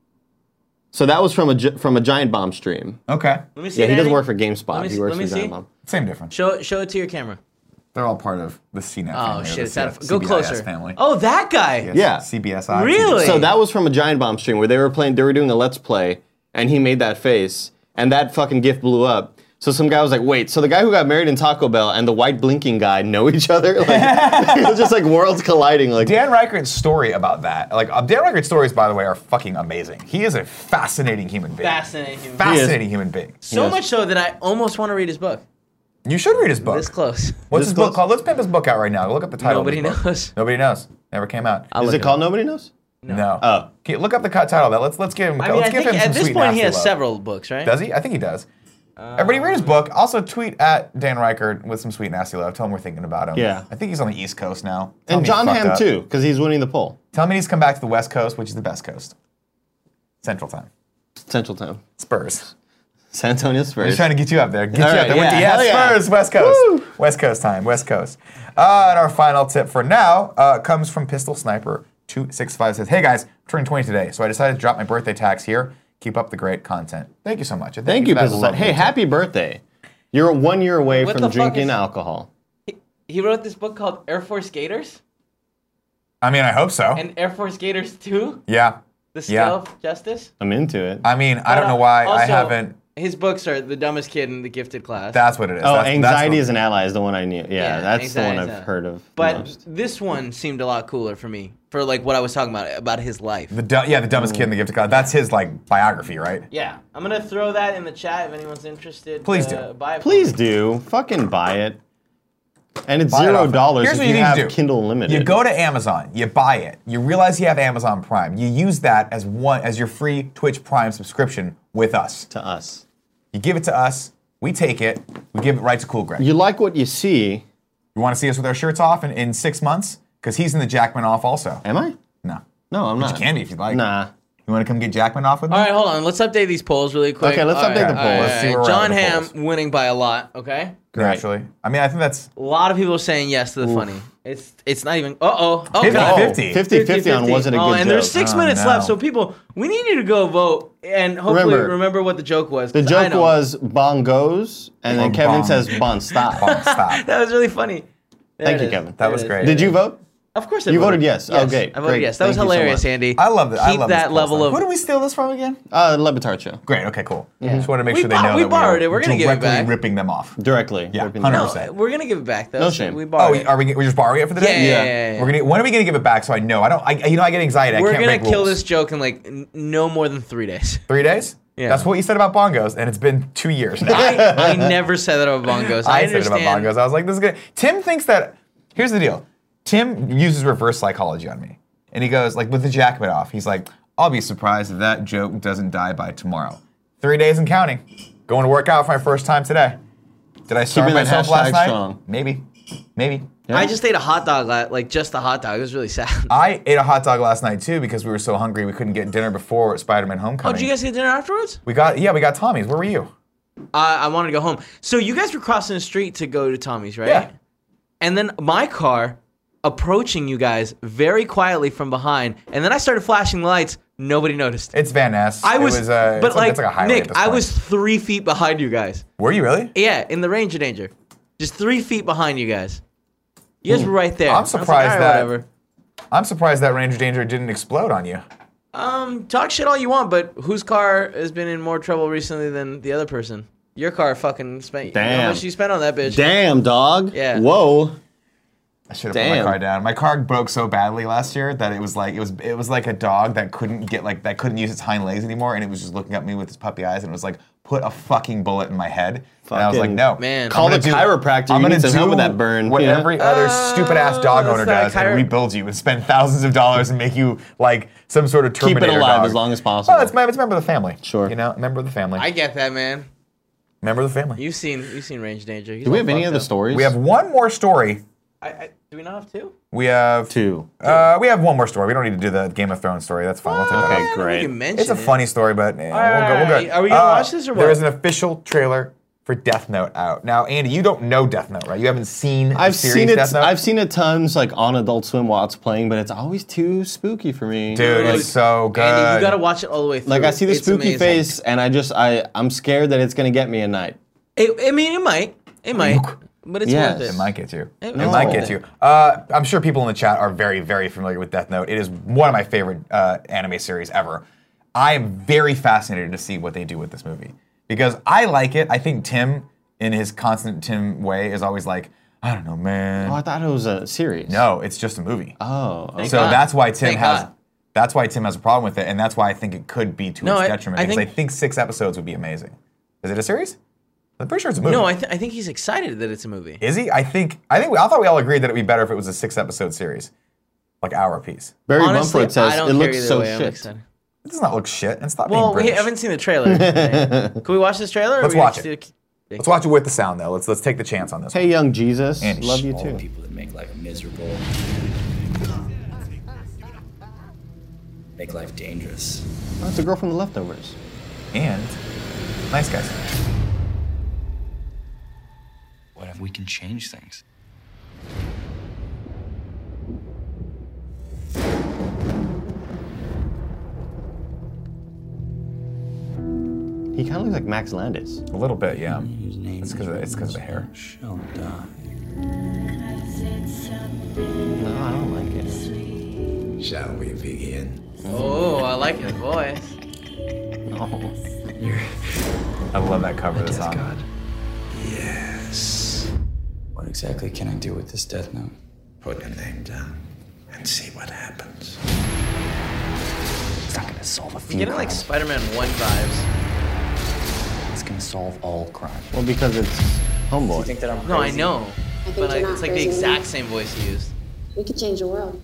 So that was from a gi- from a Giant Bomb stream.
Okay.
Let me see.
Yeah, he
it,
doesn't
Andy.
work for GameSpot.
Let me
He
see-
works
let me
for Giant
see.
Bomb.
Same difference.
Show show it to your camera.
They're all part of the C net
Oh
family. or
shit!
the
It's out of,
C-
go
C B I S
closer.
family.
Oh, that guy.
Yeah.
C B S I.
Really?
So that was from a Giant Bomb stream where they were playing, they were doing a Let's Play, and he made that face, and that fucking gif blew up. So some guy was like, wait, so the guy who got married in Taco Bell and the white blinking guy know each other? Like, it was just like worlds colliding. Like,
Dan Reichert's story about that, like uh, Dan Reichert's stories, by the way, are fucking amazing. He is a fascinating human being.
Fascinating human being.
Fascinating human being.
So
Yes.
much so that I almost want to read his book.
You should read his book.
This close.
What's
This
his book
close?
called? Let's pimp his book out right now. Look up the title. of
Nobody
his book.
knows.
Nobody knows. Never came out.
I'll
is
look
it called Nobody Knows?
No.
Oh.
Okay, look up the cut title. Of that. Let's let's give him.
I mean,
let's
I
give
think
him some
at this
sweet,
point he
nasty
has
love.
several books, right?
Does he? I think he does. Everybody read his book. Also tweet at Dan Reichert with some sweet nasty love. Tell him we're thinking about him.
Yeah.
I think he's on the East Coast now. Tell
And
him he
John
fucked
Hamm
up.
too, because he's winning the poll.
Tell me he's come back to the West Coast, which is the best coast. Central time.
Central Time.
Spurs.
San Antonio
We're
Spurs.
just trying to get you up there. Get
All
you
right,
up there.
yeah,
yeah,
hell yeah.
Spurs, West Coast. West Coast time, West Coast. Uh, and our final tip for now uh, comes from Pistol Sniper two six five. Says, hey guys, I'm turning twenty today, so I decided to drop my birthday tax here. Keep up the great content. Thank you so much. And
Thank you,
for that
Pistol Sniper.
lovely
Hey,
tip.
happy birthday. You're one year away
What
from
the fuck
drinking
is-
alcohol.
He wrote this book called Air Force Gators
I mean, I hope so.
and Air Force Gators two,
yeah.
The
Yeah.
Scale of Justice.
I'm into it.
I mean, I don't
But,
know
uh,
why I
also,
haven't.
His books are The Dumbest Kid in the Gifted Class.
That's what it is.
Oh,
that's,
Anxiety
that's
is an Ally is the one I knew. Yeah,
Yeah,
that's the one
Anxiety is
I've
a-
heard of
but
most.
this one seemed a lot cooler for me, for like what I was talking about about his life.
the du- yeah, the dumbest kid in the gift of God. That's his like biography, right?
Yeah, I'm gonna throw that in the chat if anyone's interested.
Please
uh,
do.
Buy it.
Please do. Fucking buy it. And it's
Buy it
zero
off-
dollars
Here's
if
what
you
you need
have
to do.
Kindle Unlimited.
You go to Amazon, you buy it, you realize you have Amazon Prime, you use that as one as your free Twitch Prime subscription with us.
to us.
You give it to us, we take it, we give it right to Cool Greg. You,
You like what you see.
want to see us with our shirts off in, in six months? Because he's in the Jackman off also.
Am I?
No.
No, I'm
But
not.
you can be if you'd like.
Nah.
You want to come get Jackman off with me?
All right, hold on. Let's update these polls really quick.
Okay, let's
All
update the
all
polls.
Let's see where we're at
John
with the
Hamm
polls.
winning by a lot. Okay.
Naturally. I mean, I think that's
A lot of people saying yes to the funny. It's it's not even. Uh oh. Oh,
fifty
God.
fifty.
fifty fifty on was it a good
Oh, and
joke.
there's six
Oh,
minutes
no.
left, so people, we need you to go vote and hopefully
Remember-
remember, what the joke was.
The
'cause I
joke
know.
was bon goes, and then
Or
Kevin
bong.
says bon stop.
Bon, stop.
That was really funny. There
Thank
it
you,
is.
Kevin.
That
There
was
it is.
great.
Did you vote?
Of course, I
You
voted
voted yes.
yes.
Okay,
I voted
great.
yes. That was
Thank you so
hilarious,
much.
Andy.
I love that. I
Keep
love
that
this
level
stuff.
of.
Who did we steal this from again?
Uh, Le Batard
Great. Okay. Cool. Just want to make
We
sure they
bought-
know
we
that
borrowed
we are
it. We're gonna give it
directly
back.
ripping them off.
directly.
Yeah,
ripping
one hundred
them
percent.
No, we're gonna give it back though.
No
so
shame.
We
Oh,
borrowed it.
are we? We're just borrowing it for the
Yeah,
day.
yeah, yeah, yeah.
We're gonna. When are we gonna give it back? So I know. I don't. I, you know, I get anxiety. I
We're
can't
gonna
break
kill
rules.
this joke in like n- no more than three days.
Three days.
Yeah.
That's what you said about bongos, and it's been two years now.
I, I never said that about bongos. I,
I said it about
understand.
bongos. I was like, this is good. Tim thinks that. Here's the deal. Tim uses reverse psychology on me, and he goes like with the jacket off. He's like, I'll be surprised if that joke doesn't die by tomorrow. Three days and counting. Going to work out for my first time today. Did I starve
Keeping that
myself last
hashtag
night?
strong.
Maybe. Maybe.
Yeah.
I just ate a hot dog, la- like just a hot dog. It was really sad.
I ate a hot dog last night too because we were so hungry we couldn't get dinner before Spider-Man
Oh,
Homecoming.
did you guys get dinner afterwards?
We got yeah, we got Tommy's. Where were you?
Uh, I wanted to go home. So you guys were crossing the street to go to Tommy's, right?
Yeah.
And then my car approaching you guys very quietly from behind, and then I started flashing the lights. Nobody noticed.
It's Van Ness.
I was,
it was uh,
but
it's
like,
it's like a highway at
Nick,
this
I
point.
was three feet behind you guys.
Were you really?
Yeah, in the Ranger Danger, just three feet behind you guys. You guys were right there.
I'm
I was like,
surprised
"All right,
that-
whatever."
I'm surprised that Ranger Danger didn't explode on you.
Um, talk shit all you want, but whose car has been in more trouble recently than the other person? Your car fucking spent. How
Damn.
much you spent on that bitch?
Damn, dog.
Yeah.
Whoa.
I should have put
Damn.
my car down. My car broke so badly last year that it was like it was it was like a dog that couldn't get like that couldn't use its hind legs anymore, and it was just looking at me with its puppy eyes, and it was like, put a fucking bullet in my head. And I was like,
Fucking-
no,
Man.
I'm
Call
gonna
the chiropractor. You
I'm gonna
need some help
do
with that burn,
What
you know?
every other stupid ass dog
that's
owner
not
does,
chiro-
and rebuild you and spend thousands of dollars and make you like some sort of
Keep
Terminator
it alive
dog.
as long as possible.
Well, it's, mem- it's a member of the family.
Sure.
You know, member of the family.
I get that, man.
member of the family.
You've seen you've seen Range Danger. He's
Do we
all
have any
fucked
other
up.
stories?
We have one more story.
I, I, do we not have two?
We have
two.
Uh, we have one more story. We don't need to do the Game of Thrones story. That's fine. We'll take that
Okay,
out.
Eh,
great.
we can mention
It's a
it.
funny story, but eh, we'll go. We'll
Alright.
go.
Are we gonna watch this or
There
what?
is an official trailer for Death Note out now. Andy, you don't know Death Note, right? You haven't seen the
I've
series
seen it.
Death Note?
I've seen it tons, like on Adult Swim while it's playing, but it's always too spooky for me.
Dude,
Really?
it's so good.
Andy, you gotta watch it all the way through.
Like I see the
It's
spooky
amazing.
face, and I just I I'm scared that it's gonna get me at night.
It, I mean, it might. It might. But it's
Yes.
worth it.
It might get you.
It-
It,
it's
might
worth
get
it.
you. Uh, I'm sure people in the chat are very, very familiar with Death Note. It is one of my favorite uh, anime series ever. I am very fascinated to see what they do with this movie because I like it. I think Tim, in his constant Tim way, is always like, I don't know, man.
Oh, I thought it was a series.
No, it's just a movie.
Oh. okay.
So
God.
that's why Tim
Thank
has.
God.
That's why Tim has a problem with it, and that's why I think it could be to
No,
its
I-
detriment.
I
because
think-
I think six episodes would be amazing. Is it a series? I'm pretty sure it's a movie.
No, I, th- I think he's excited that it's a movie.
Is he? I think. I think. We, I thought we all agreed that it'd be better if it was a six-episode series, like hour apiece.
Barry
Honestly,
Mumford says
I don't
it
care
looks
either
so
way. I'm
shit.
excited.
It does not look shit, and stop
Well,
being
we
British.
haven't seen the trailer. Can we watch this trailer? or
Let's
we
watch
just
it.
do-
Let's watch it with the sound though. Let's let's take the chance on this.
Hey, young Jesus,
Andy,
love you
all
too.
the people that make life miserable, make life dangerous.
Oh, it's a girl from The Leftovers.
one. And nice guys.
What if we can change things?
He kind of looks like Max Landis.
A little bit, yeah.
His name
It's because of, it's 'cause of the hair.
shall die.
No, I don't like it.
Shall we begin?
Oh, I like his voice.
No.
I love that cover of the song.
God. Yes. What exactly can I do with this death note?
Put your name down and see what happens.
It's not gonna solve a
I'm
few
getting like
crimes.
Spider-Man one vibes.
It's gonna solve all crime.
Well, because it's Homeboy.
You think that I'm crazy?
No, I know.
I think
But I,
you're not
it's like the
crazy.
exact same voice he used.
We could change the world.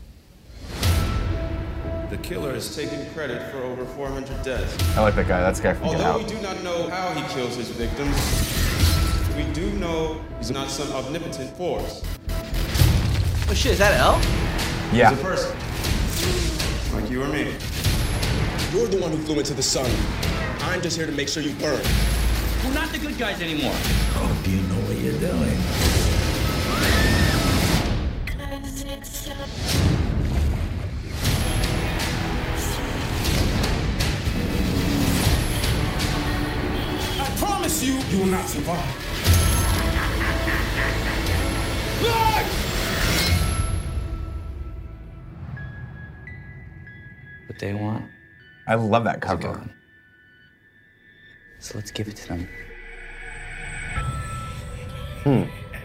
The killer is taking credit for over four hundred deaths.
I like that guy. That's the guy from Get
Although
Out.
we do not know how he kills his victims, we do know he's not some omnipotent force.
Oh shit, is that L?
Yeah.
He's a person. Like you or me.
You're the one who flew into the sun. I'm just here to make sure you burn.
We're not the good guys anymore.
Hope you know what you're doing.
I promise you, you will not survive.
what they want.
I love that
is a
cover.
gun. So let's give it to them.
Hmm.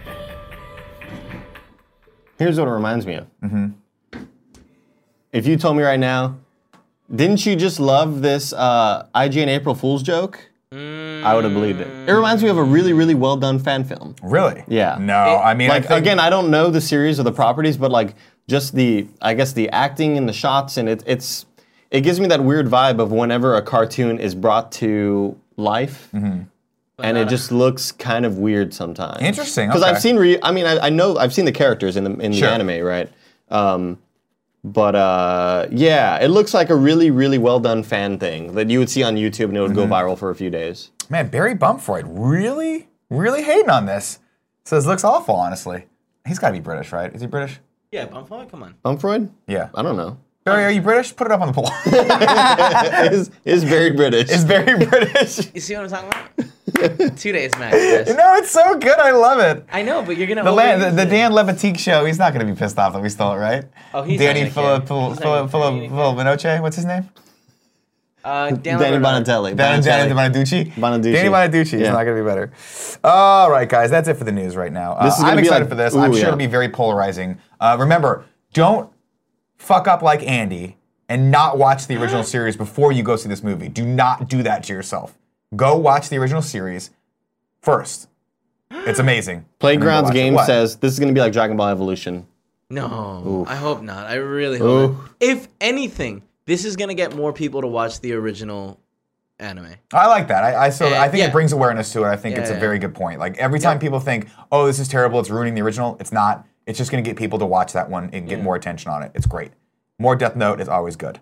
Here's what it reminds me of.
Mm-hmm.
If you told me right now, didn't you just love this uh, I G N April Fool's joke?
Mm.
I would have believed it. It reminds me of a really, really well done fan film.
Really?
Yeah.
No, I mean,
like
I think,
again, I don't know the series or the properties, but like just the, I guess the acting and the shots, and it, it's, it gives me that weird vibe of whenever a cartoon is brought to life,
mm-hmm.
and it just looks kind of weird sometimes.
Interesting.
Because
okay.
I've seen, re- I mean, I, I know I've seen the characters in the in
Sure.
the anime, right? Um, but uh, yeah, it looks like a really, really well done fan thing that you would see on YouTube, and it would
mm-hmm.
go viral for a few days.
Man, Barry Bumfroyd really, really hating on this. Says looks awful. Honestly, he's got to be British, right? Is he British?
Yeah, Bumfroyd, come on.
Bumfroyd?
Yeah.
I don't know.
Barry, are you British? Put it up on the poll.
is, is Barry British?
Is Barry British?
You see what I'm talking about? Two days max. Yes.
No, it's so good. I love it.
I know, but you're gonna.
The, La- the,
overuse
the
it.
Dan Levitique show. He's not going to be pissed off that we stole it, right?
Oh, he's
Danny
not gonna care.
Filip
He's not gonna
Filipinoche. What's his name?
Uh, Dan
Danny
Leonardo.
Bonatelli.
Dan, Danny
Bonatelli.
Bonaducci.
Bonaducci.
Danny Bonaducci. He's
Yeah.
not going to be better. All right, guys. That's it for the news right now. Uh,
This is gonna
I'm
be
excited
like-
for this.
ooh,
I'm sure
yeah.
it'll be very polarizing. Uh, remember, don't fuck up like Andy and not watch the original series before you go see this movie. Do not do that to yourself. Go watch the original series first. It's amazing.
Playground's
And then go watch it.
game
What?
says this is going to be like Dragon Ball Evolution.
No, I hope not. I really hope.
Oof.
Not. If anything, this is gonna get more people to watch the original anime.
I like that. I, I so
Uh,
I think
yeah.
it brings awareness to it. I think
Yeah,
it's a
yeah.
very good point. Like every time
Yep.
people think, "Oh, this is terrible. It's ruining the original." It's not. It's just going to get people to watch that one and get
Yeah.
more attention on it. It's great. More Death Note is always good.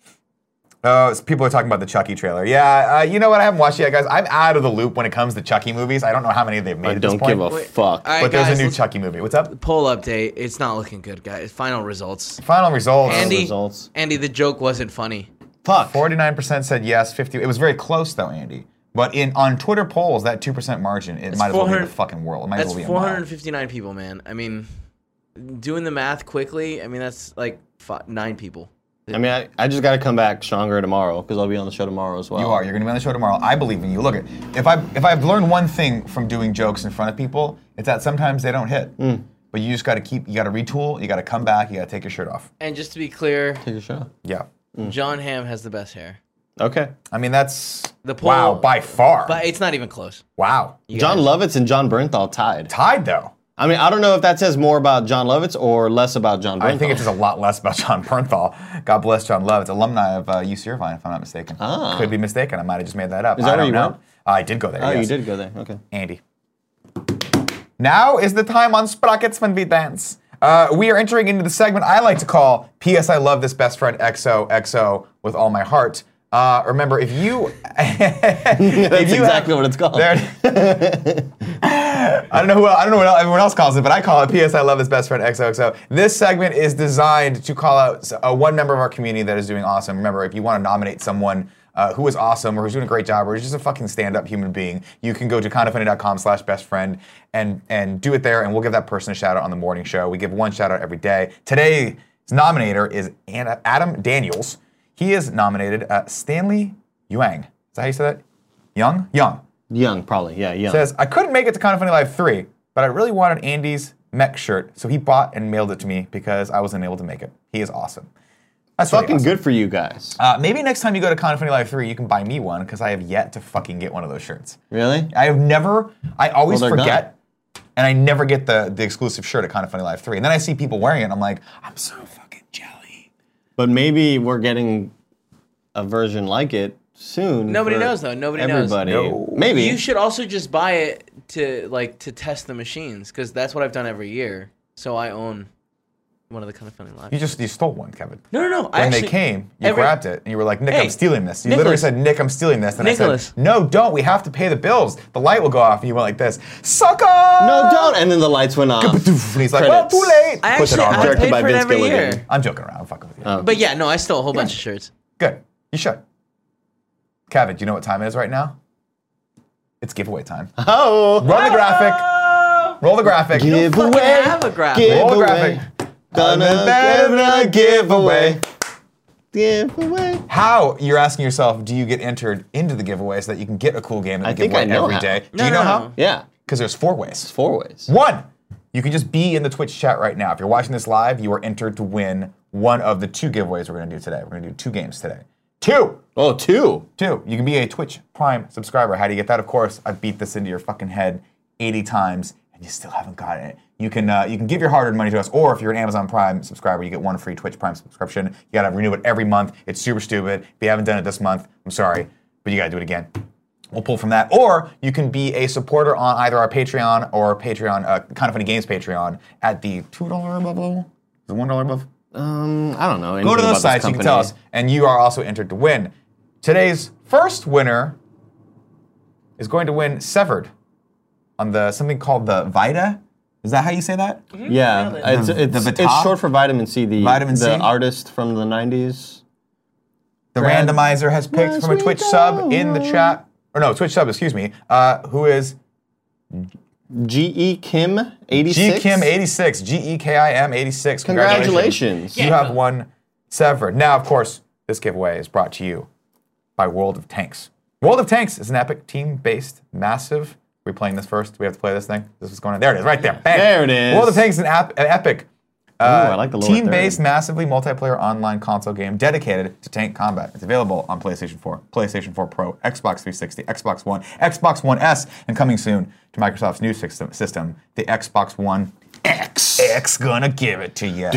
Uh, so people are talking about the Chucky trailer. Yeah, uh, you know what? I haven't watched it yet, guys. I'm out of the loop when it comes to Chucky movies. I don't know how many they've made
I
at this
don't
point.
give a
Wait.
fuck.
All right,
but there's
guys,
a new
let's-
Chucky movie. What's up?
Poll update. It's not looking good, guys. Final results.
Final results.
Andy,
results.
Andy, the joke wasn't funny.
Fuck.
forty-nine percent said yes. fifty. It was very close though, Andy. But in on Twitter polls, that two percent margin, it
That's
might as well be the
four hundred
fucking world. It might as
That's
well be a
four
mile.
hundred fifty-nine people, man. I mean, doing the math quickly, I mean, that's like five, nine people.
I mean, I, I just got to come back stronger tomorrow because I'll be on the show tomorrow as well.
You are. You're going to be on the show tomorrow. I believe in you. Look, at if I if I've learned one thing from doing jokes in front of people, it's that sometimes they don't hit.
Mm.
But you just got to keep. You got to retool. You got to come back. You got to take your shirt off.
And just to be clear,
Take a shot.
Yeah.
John Hamm has the best hair.
Okay.
I mean, that's
The poll,
wow by far.
But it's not even close.
Wow.
You
John
guys-
Lovitz and John Bernthal tied.
Tied though.
I mean, I don't know if that says more about John Lovitz or less about John Bernthal.
I think it says a lot less about John Bernthal. God bless John Love. It's alumni of uh, U C Irvine, if I'm not mistaken.
Ah.
Could be mistaken. I might have just made that up.
Is that
I
where
don't
you
know.
went?
I did go there.
Oh,
yes.
you did go there. Okay.
Andy. Now is the time on Sprockets when we dance. Uh, we are entering into the segment I like to call P S I Love This Best Friend X O X O with all my heart. Uh, remember, if you...
That's
if you
exactly
have,
what it's called.
There, I don't know who I don't know what everyone else calls it, but I call it P S I Love This Best Friend X O X O. This segment is designed to call out uh, one member of our community that is doing awesome. Remember, if you want to nominate someone uh, who is awesome or who's doing a great job or is just a fucking stand-up human being, you can go to kindafunny.com slash best friend and and do it there, and we'll give that person a shout-out on the morning show. We give one shout-out every day. Today's nominator is Anna, Adam Daniels. He is nominated uh, Stanley Yang. Is that how you say that? Young? Young.
Young, probably. Yeah, young.
Says, I couldn't make it to Kind of Funny Live three, but I really wanted Andy's mech shirt, so he bought and mailed it to me because I wasn't able to make it. He is awesome. That's really
Fucking
awesome.
good for you guys.
Uh, maybe next time you go to Kind of Funny Live three, you can buy me one because I have yet to fucking get one of those shirts.
Really?
I have never, I always
Well, they're
forget, and I never get the, the exclusive shirt at Kind of Funny Live three. And then I see people wearing it, and I'm like, I'm so fucking jelly.
But maybe we're getting a version like it soon.
Nobody
for
knows, though. Nobody knows.
everybody.
No.
Maybe.
You should also just buy it to like to test the machines because that's what I've done every year. So I own one of the Kind of Funny Live.
You just, you stole one, Kevin.
No, no, no. I
When
actually,
they came, you
every-
grabbed it, and you were like, Nick,
Hey,
I'm stealing this. You
Nicholas.
literally said, Nick, I'm stealing this. And I
Nicholas.
said, no, don't. We have to pay the bills. The light will go off. And you went like this, sucker!
No, don't. And then the lights went off.
And he's like, well,
Credits.
too late.
I
Puts it
actually
on.
I
Right.
Directed
paid
by
for it
Vince
every
Gilligan.
year.
I'm joking around. I'm fucking with you.
Oh.
But yeah, no, I stole a whole bunch of shirts.
Good. You should. Kevin, do you know what time it is right now? It's giveaway time.
Oh.
Roll the graphic. Roll the graphic.
Give
fucking
away.
have a graphic.
Give
Roll the
away.
graphic.
Gonna give a giveaway. giveaway.
How, you're asking yourself, do you get entered into the giveaway so that you can get a cool game that
I
we
think
give
I
away
know
every
how.
day? Do
No,
you
no,
know
no.
how?
Yeah,
Because there's four ways.
it's four ways.
One, you can just be in the Twitch chat right now. If you're watching this live, you are entered to win one of the two giveaways we're going to do today. We're going to do two games today. Two!
Oh, two.
Two, you can be a Twitch Prime subscriber. How do you get that? Of course, I've beat this into your fucking head eighty times, and you still haven't gotten it. You can uh, you can give your hard-earned money to us, or if you're an Amazon Prime subscriber, you get one free Twitch Prime subscription. You gotta renew it every month. It's super stupid. If you haven't done it this month, I'm sorry, but you gotta do it again. We'll pull from that. Or you can be a supporter on either our Patreon or Patreon, uh, Kind of Funny Games Patreon at the two dollars above level. Is it one dollar above?
Um, I don't know.
Go to
anything about
those
this
sites, you can
company.
tell us. And you are also entered to win. Today's first winner is going to win Severed on the something called the Vita. Is that how you say that?
Yeah, it's,
The-
it's,
the
it's
Vita?
short for vitamin C. The
Vitamin
the
C?
artist from the nineties.
The
Brad-
randomizer has picked
As
from a
we
Twitch
go
sub in the chat. Or no, Twitch sub, excuse me. Uh, who is
G E Kim eighty-six.
G Kim eighty-six. G E K I M eighty-six.
Congratulations.
You have won Severed. Now, of course, this giveaway is brought to you by World of Tanks. World of Tanks is an epic team-based, massive. Are we playing this first? Do we have to play this thing? This is going on. There it is, right there. Bang.
There it is.
World of Tanks is an, ap- an epic, uh,
Ooh, I like the lower
team-based,
third.
massively multiplayer online console game dedicated to tank combat. It's available on PlayStation four, PlayStation four Pro, Xbox three sixty, Xbox One, Xbox One S, and coming soon to Microsoft's new system, system the Xbox One X. X gonna give it to you.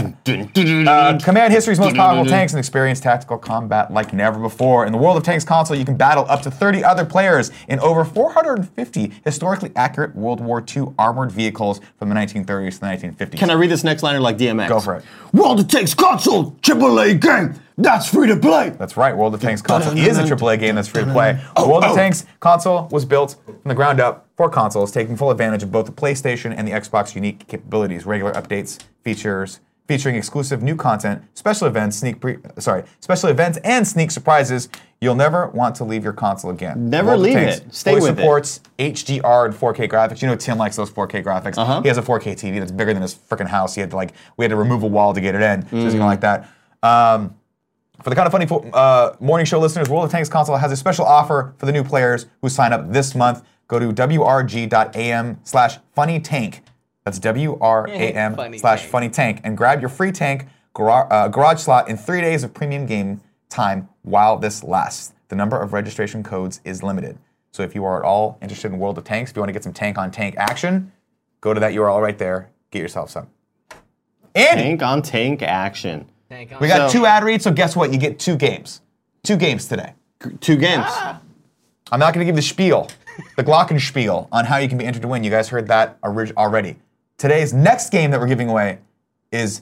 Uh, command history's most powerful tanks and experience tactical combat like never before. In the World of Tanks console, you can battle up to thirty other players in over four hundred fifty historically accurate World War Two armored vehicles from the nineteen thirties to the nineteen fifties.
Can I read this next liner like D M X?
Go for it.
World of Tanks console, triple A game. That's free to play.
That's right. World of Tanks console is a triple A game that's free to play. The World of Tanks console was built from the ground up for consoles, taking full advantage of both the PlayStation and the Xbox unique capabilities, regular updates, features, featuring exclusive new content, special events, sneak pre, sorry, special events and sneak surprises. You'll never want to leave your console again.
Never
World of
leave
Tanks
it. Stay
fully
with it.
supports H D R and four K graphics. You know Tim likes those four K graphics.
Uh-huh.
He has a four K T V that's bigger than his freaking house. He had to like we had to remove a wall to get it in. So
Mm.
he's going like that. Um, For the Kind of Funny fo- uh, morning show listeners, World of Tanks console has a special offer for the new players who sign up this month. Go to wrg.am slash funny tank. That's W-R-A-M
Funny
slash
tank.
funny tank. And grab your free tank gar- uh, garage slot in three days of premium game time while this lasts. The number of registration codes is limited. So if you are at all interested in World of Tanks, if you want to get some tank on tank action, go to that U R L right there. Get yourself some. Andy!
Tank on tank action.
Tank on
We got
So-
two ad reads, so guess what? You get two games. Two games today.
Two games.
I'm not going to give the spiel, the glockenspiel, on how you can be entered to win. You guys heard that orig- already. Today's next game that we're giving away is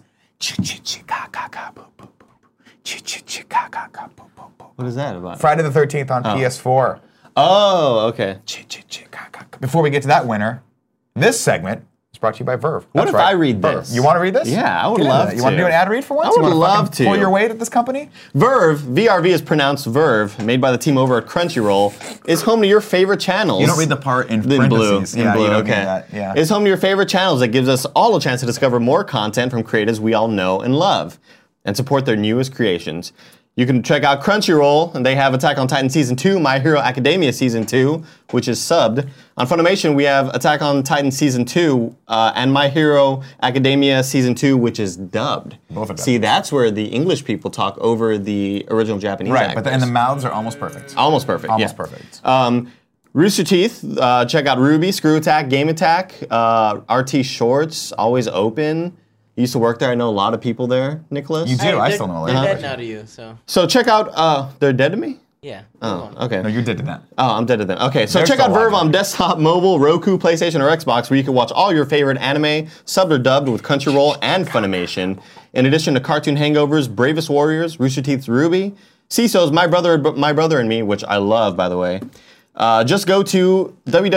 What is that about?
Friday the thirteenth on P S four.
Oh, okay.
Before we get to that winner, this segment is brought to you by Verve.
What
That's
if
right,
I read
Verve.
this?
You want to read this?
Yeah, I would
Get into
love
that. You want to
to.
do an ad read for once?
I
You
would
wanna
love
fucking
to.
Pull your weight at this company?
Verve, V R V is pronounced Verve, made by the team over at Crunchyroll, is home to your favorite channels.
You don't read the part in
In blue.
parentheses.
In
Yeah,
blue,
you don't
okay.
need that. Yeah.
It's home to your favorite channels that gives us all a chance to discover more content from creators we all know and love, and support their newest creations. You can check out Crunchyroll, and they have Attack on Titan Season two, My Hero Academia Season two, which is subbed. On Funimation, we have Attack on Titan Season two uh, and My Hero Academia Season two, which is dubbed.
Both are dubbed.
See, that's where the English people talk over the original Japanese
Right,
actors.
but the, and the mouths are almost perfect.
Almost perfect,
Almost
yeah.
perfect.
Um, Rooster Teeth, uh, check out Ruby, Screw Attack, Game Attack, uh, R T Shorts, always open. Used to work there. I know a lot of people there, Nicholas.
You do?
Hey,
I
they're-
still know a lot
They're
of
dead
people.
now to you, so
So check out, uh, they're dead to me?
yeah.
Oh,
move on.
okay.
No, you did that.
Oh, I'm dead to them. Okay, so
They're
check out
still
Verve
alive.
on desktop, mobile, Roku, PlayStation, or Xbox, where you can watch all your favorite anime, subbed or dubbed with Crunchyroll and Funimation. In addition to Cartoon Hangover's Bravest Warriors, Rooster Teeth's Ruby, C I S O's My Brother, My Brother and Me, which I love, by the way. Uh, just go to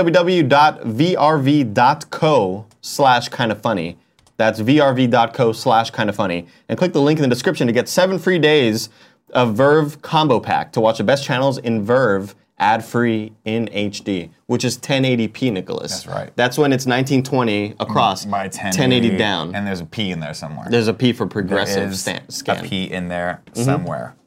www.vrv.co slash kind of funny. That's vrv.co slash kind of funny. And click the link in the description to get seven free days of Verve Combo Pack to watch the best channels in Verve ad-free in H D, which is ten eighty p, Nicholas.
That's right.
That's when it's nineteen twenty across,
By ten
eighty
eighty
down.
And there's a P in there somewhere.
There's a P for
There
progressive
is
stan-
a
scan.
P in there somewhere.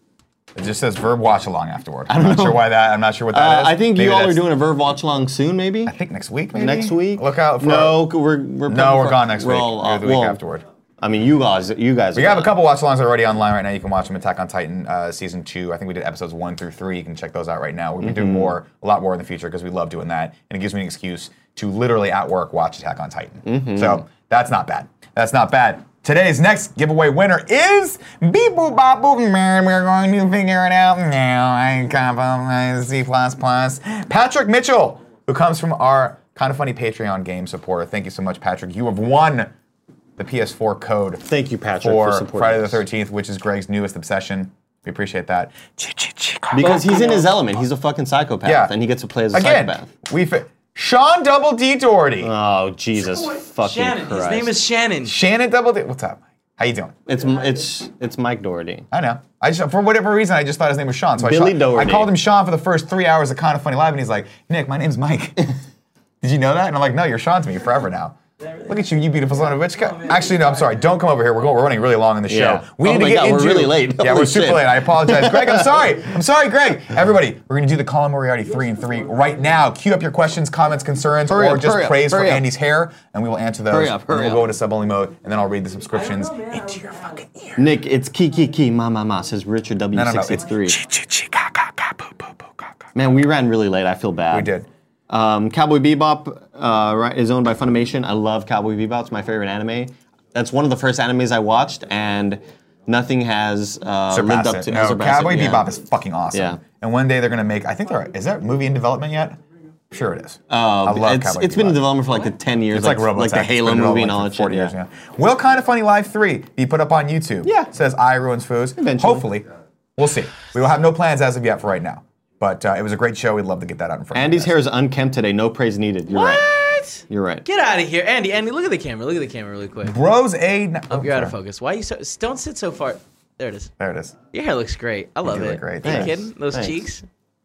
It just says verb watch along afterward.
I don't
I'm not
know.
sure why that. I'm not sure what that
Uh,
is.
I think
Maybe
you all are
that's-
doing a Verve watch along soon, maybe.
I think next week. Maybe
Next week.
Look out for.
No, we're we're
No, we're
for-
gone next
we're
week.
all,
We're
uh,
the week
well,
afterward.
I mean, you guys, you guys.
We
are
have a
gone.
couple watch alongs already online right now. You can watch them. Attack on Titan uh, season two. I think we did episodes one through three. You can check those out right now. We'll be doing
Mhm.
more, a lot more in the future because we love doing that, and it gives me an excuse to literally at work watch Attack on Titan.
Mhm.
So that's not bad. That's not bad. Today's next giveaway winner is Beep Boop Bop Boop. Man, we're going to figure it out now. I come C plus plus. Patrick Mitchell, who comes from our Kind of Funny Patreon game supporter. Thank you so much, Patrick. You have won the P S four code.
Thank you, Patrick,
for,
for supporting
Friday the
us.
thirteenth, which is Greg's newest obsession. We appreciate that.
Because he's in his element. He's a fucking psychopath,
Yeah.
and he gets to play as a
Again,
psychopath.
we fi- Sean Double D Doherty.
Oh Jesus fucking
Shannon.
Christ!
His name is Shannon.
Shannon Double D. What's up? How you doing?
It's it's it's Mike Doherty.
I know. I just for whatever reason I just thought his name was Sean. So
Billy
I, Sean,
Doherty.
I called him Sean for the first three hours of Kind of Funny Live, and he's like, "Nick, my name's Mike." Did you know that? And I'm like, "No, you're Sean to me forever now." Look at you, you beautiful son of a bitch. Co- Actually, no, I'm sorry. Don't come over here. We're going. We're running really long in the show.
Yeah.
We
Oh
need
my
to get
God, we're
into.
really late.
Yeah,
Holy
we're super
shit.
late. I apologize, Greg. I'm sorry. I'm sorry, Greg. Everybody, we're gonna do the Colin Moriarty three and three right now. Cue up your questions, comments, concerns,
Hurry
or
up,
just
hurry up,
praise for
hurry up.
Andy's hair, and we will answer those.
Hurry up,
and then
hurry
we'll go
up.
into sub only mode, and then I'll read the subscriptions into your fucking ear.
Nick, it's Ki Ki Ki Ma Ma Ma says Richard W
No, no, no,
six six
it's
three.
chi chi chi ka ka ka poo poo poo ka ka.
Man, we ran really late. I feel bad.
We did.
Um, Cowboy Bebop uh, ri- is owned by Funimation. I love Cowboy Bebop. It's my favorite anime. That's one of the first animes I watched, and nothing has uh, lived
Surpass
up
it.
to
No,
surpass
Cowboy
it, yeah.
Bebop is fucking awesome.
Yeah.
And one day they're gonna make. I think there is that movie in development yet? Sure it is.
Uh,
I love
it's,
Cowboy
it's been in
Bebop.
development for like the ten years.
It's like,
like,
Robotech.
like the
It's
Halo
been in
movie and all
development
that
for
shit.
forty
Yeah.
years now. Will Kind of Funny Live three be put up on YouTube?
Yeah.
Says I Ruins Foos.
Eventually.
Hopefully. We'll see. We will have no plans as of yet for right now. But uh, it was a great show. We'd love to get that out in front
Andy's
of you
hair
guys.
is unkempt today. No praise needed. You're right.
What?
You're right.
Get out of here, Andy. Andy, look at the camera. Look at the camera really quick.
Bros A.
Oh, you're out of focus. Why are you so? Don't sit so far. There it is.
There it is.
Your hair looks great. I love
do
it.
look great.
Are you
Thanks.
kidding? Those
Thanks.
cheeks.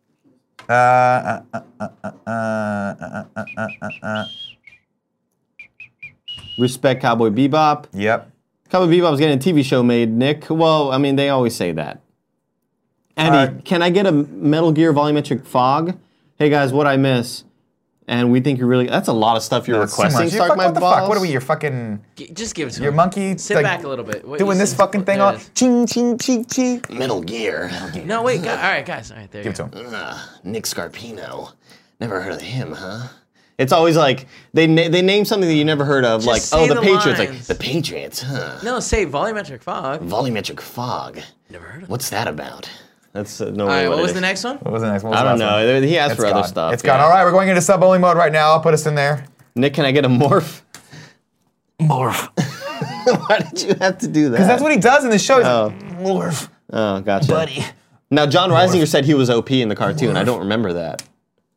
Uh, uh, uh, uh, uh, uh, uh, uh, uh, uh, uh.
Respect Cowboy Bebop.
Yep.
Cowboy Bebop's getting a T V show made, Nick. Well, I mean, they always say that. Andy,
Uh,
can I get a Metal Gear volumetric fog? Hey guys, what I miss? And we think you're really. That's a lot of stuff you're
That's too
requesting.
much. You
Stark
fuck-
my
what the
balls.
fuck? What are we? You're fucking.
G- just give it to
Your
him.
monkey.
Sit
like,
back a little bit. What
Doing
you
this
said-
fucking thing
there
on.
it is.
Ching ching ching ching.
Metal Gear.
No, wait. Guys, all right, guys. All right, there
Give it
you
to
go.
him.
Uh, Nick Scarpino. Never heard of him, huh? It's always like they na- they name something that you never heard of,
Just
like
say
oh the,
the
Patriots, like
lines.
the Patriots, huh?
No, say volumetric fog.
Volumetric fog.
Never heard of it.
What's that about? That's uh, no
All
way.
right,
what
what
it
was
is.
the next one?
What was the next one? What was
I
the
don't
last
know.
one?
He asked
It's
for other
gone.
stuff.
It's gone.
yeah.
All right, we're going into sub only mode right now. I'll put us in there.
Nick, can I get a morph?
Morph.
Why did you have to do that?
Because that's what he does in the show. He's
Oh.
like, morph.
Oh, gotcha.
Buddy.
Now, John Reisinger said he was O P in the cartoon. I don't remember that.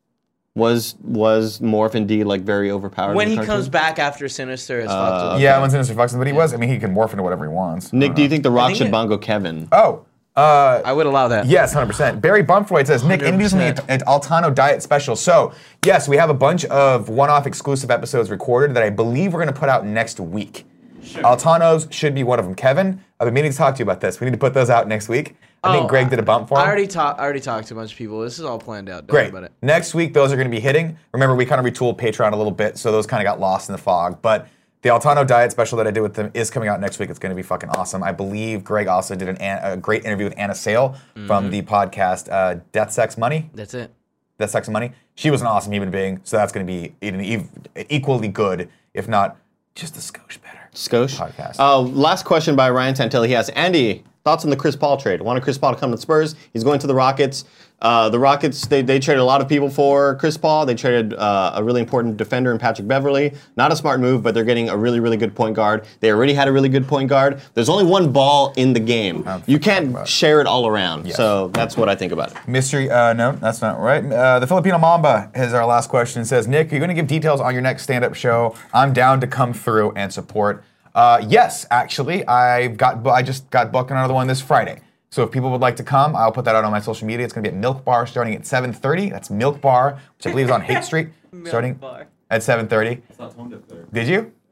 Was was Morph indeed like very overpowered?
When
in
he
the cartoon?
comes back after Sinister has
Uh,
fucked with him.
Yeah, when Sinister fucks him, but he was. I mean, he can morph into whatever he wants.
Nick, do you think The Rock
think
should
it-
bongo Kevin?
Oh. Uh,
I would allow that.
Yes, one hundred percent. Barry Bumfroyd says, Nick, introduce me
one hundred
an Altano Diet Special. So, yes, we have a bunch of one-off exclusive episodes recorded that I believe we're going to put out next week. Sure. Altano's should be one of them. Kevin, I've been meaning to talk to you about this. We need to put those out next week. I think
Oh,
Greg did a bump for him.
I already talked. I already talked to a bunch of people. This is all planned out. Don't
Great.
worry about it.
Next week, those are going to be hitting. Remember, we kind of retooled Patreon a little bit, so those kind of got lost in the fog. But the Altano Diet Special that I did with them is coming out next week. It's going to be fucking awesome. I believe Greg also did an, a great interview with Anna Sale from the podcast uh, Death, Sex, Money.
That's it.
Death, Sex, and Money. She was an awesome human being, so that's going to be even, even equally good, if not just a skosh better.
Skosh?
Podcast.
Uh, last question by Ryan Tantilli. He asks, Andy, thoughts on the Chris Paul trade? Wanted Chris Paul to come to the Spurs. He's going to the Rockets. Uh, the Rockets, they, they traded a lot of people for Chris Paul. They traded uh, a really important defender in Patrick Beverley. Not a smart move, but they're getting a really, really good point guard. They already had a really good point guard. There's only one ball in the game. You can't share it all around.
Yes.
So that's what I think about it.
Mystery, uh, no, that's not right. Uh, the Filipino Mamba is our last question. It says, Nick, are you going to give details on your next stand-up show? I'm down to come through and support. Uh, yes, actually, I got I just got booked another one this Friday. So if people would like to come, I'll put that out on my social media. It's going to be at Milk Bar starting at seven thirty. That's Milk Bar, which I believe is on Haight Street, starting
Bar.
at seven thirty.
I saw Tone Deaf there.
Did you?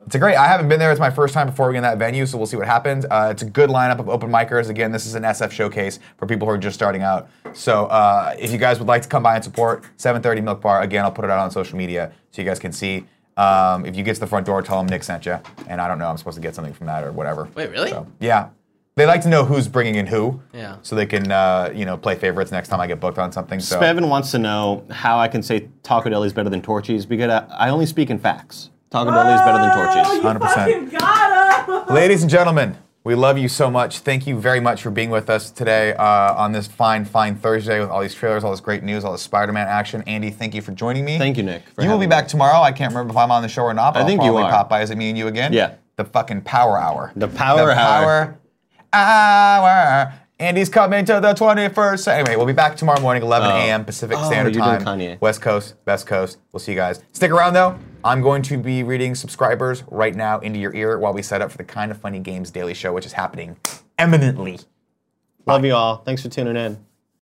It's a great. I haven't been there. It's my first time performing in that venue, so we'll see what happens. Uh, it's a good lineup of open micers. Again, this is an S F showcase for people who are just starting out. So uh, if you guys would like to come by and support seven thirty Milk Bar, again, I'll put it out on social media so you guys can see. Um, if you get to the front door, tell them Nick sent you. And I don't know, I'm supposed to get something from that or whatever.
Wait, really?
So, yeah. They like to know who's bringing in who.
Yeah.
So they can, uh, you know, play favorites next time I get booked on something. So
Spevin wants to know how I can say Taco Deli is better than Torchy's because I, I only speak in facts. Taco Deli is better than Torchy's.
one hundred percent.
Got him!
Ladies and gentlemen, we love you so much. Thank you very much for being with us today uh, on this fine, fine Thursday with all these trailers, all this great news, all this Spider-Man action. Andy, thank you for joining me.
Thank you, Nick. for
You will
having
be
me.
back tomorrow. I can't remember if I'm on the show or not, but
I
I'll
think you
probably
are.
pop by. Is it me and you again?
Yeah.
The fucking Power Hour.
The Power
the
Hour.
Power Hour. Andy's coming to the twenty-first. Anyway, we'll be back tomorrow morning, eleven a.m. Pacific
Oh,
Standard
you're
Time.
doing Kanye.
West Coast, Best Coast. We'll see you guys. Stick around, though. I'm going to be reading subscribers right now into your ear while we set up for the Kind of Funny Games Daily Show, which is happening eminently.
Love you all. Thanks for tuning in.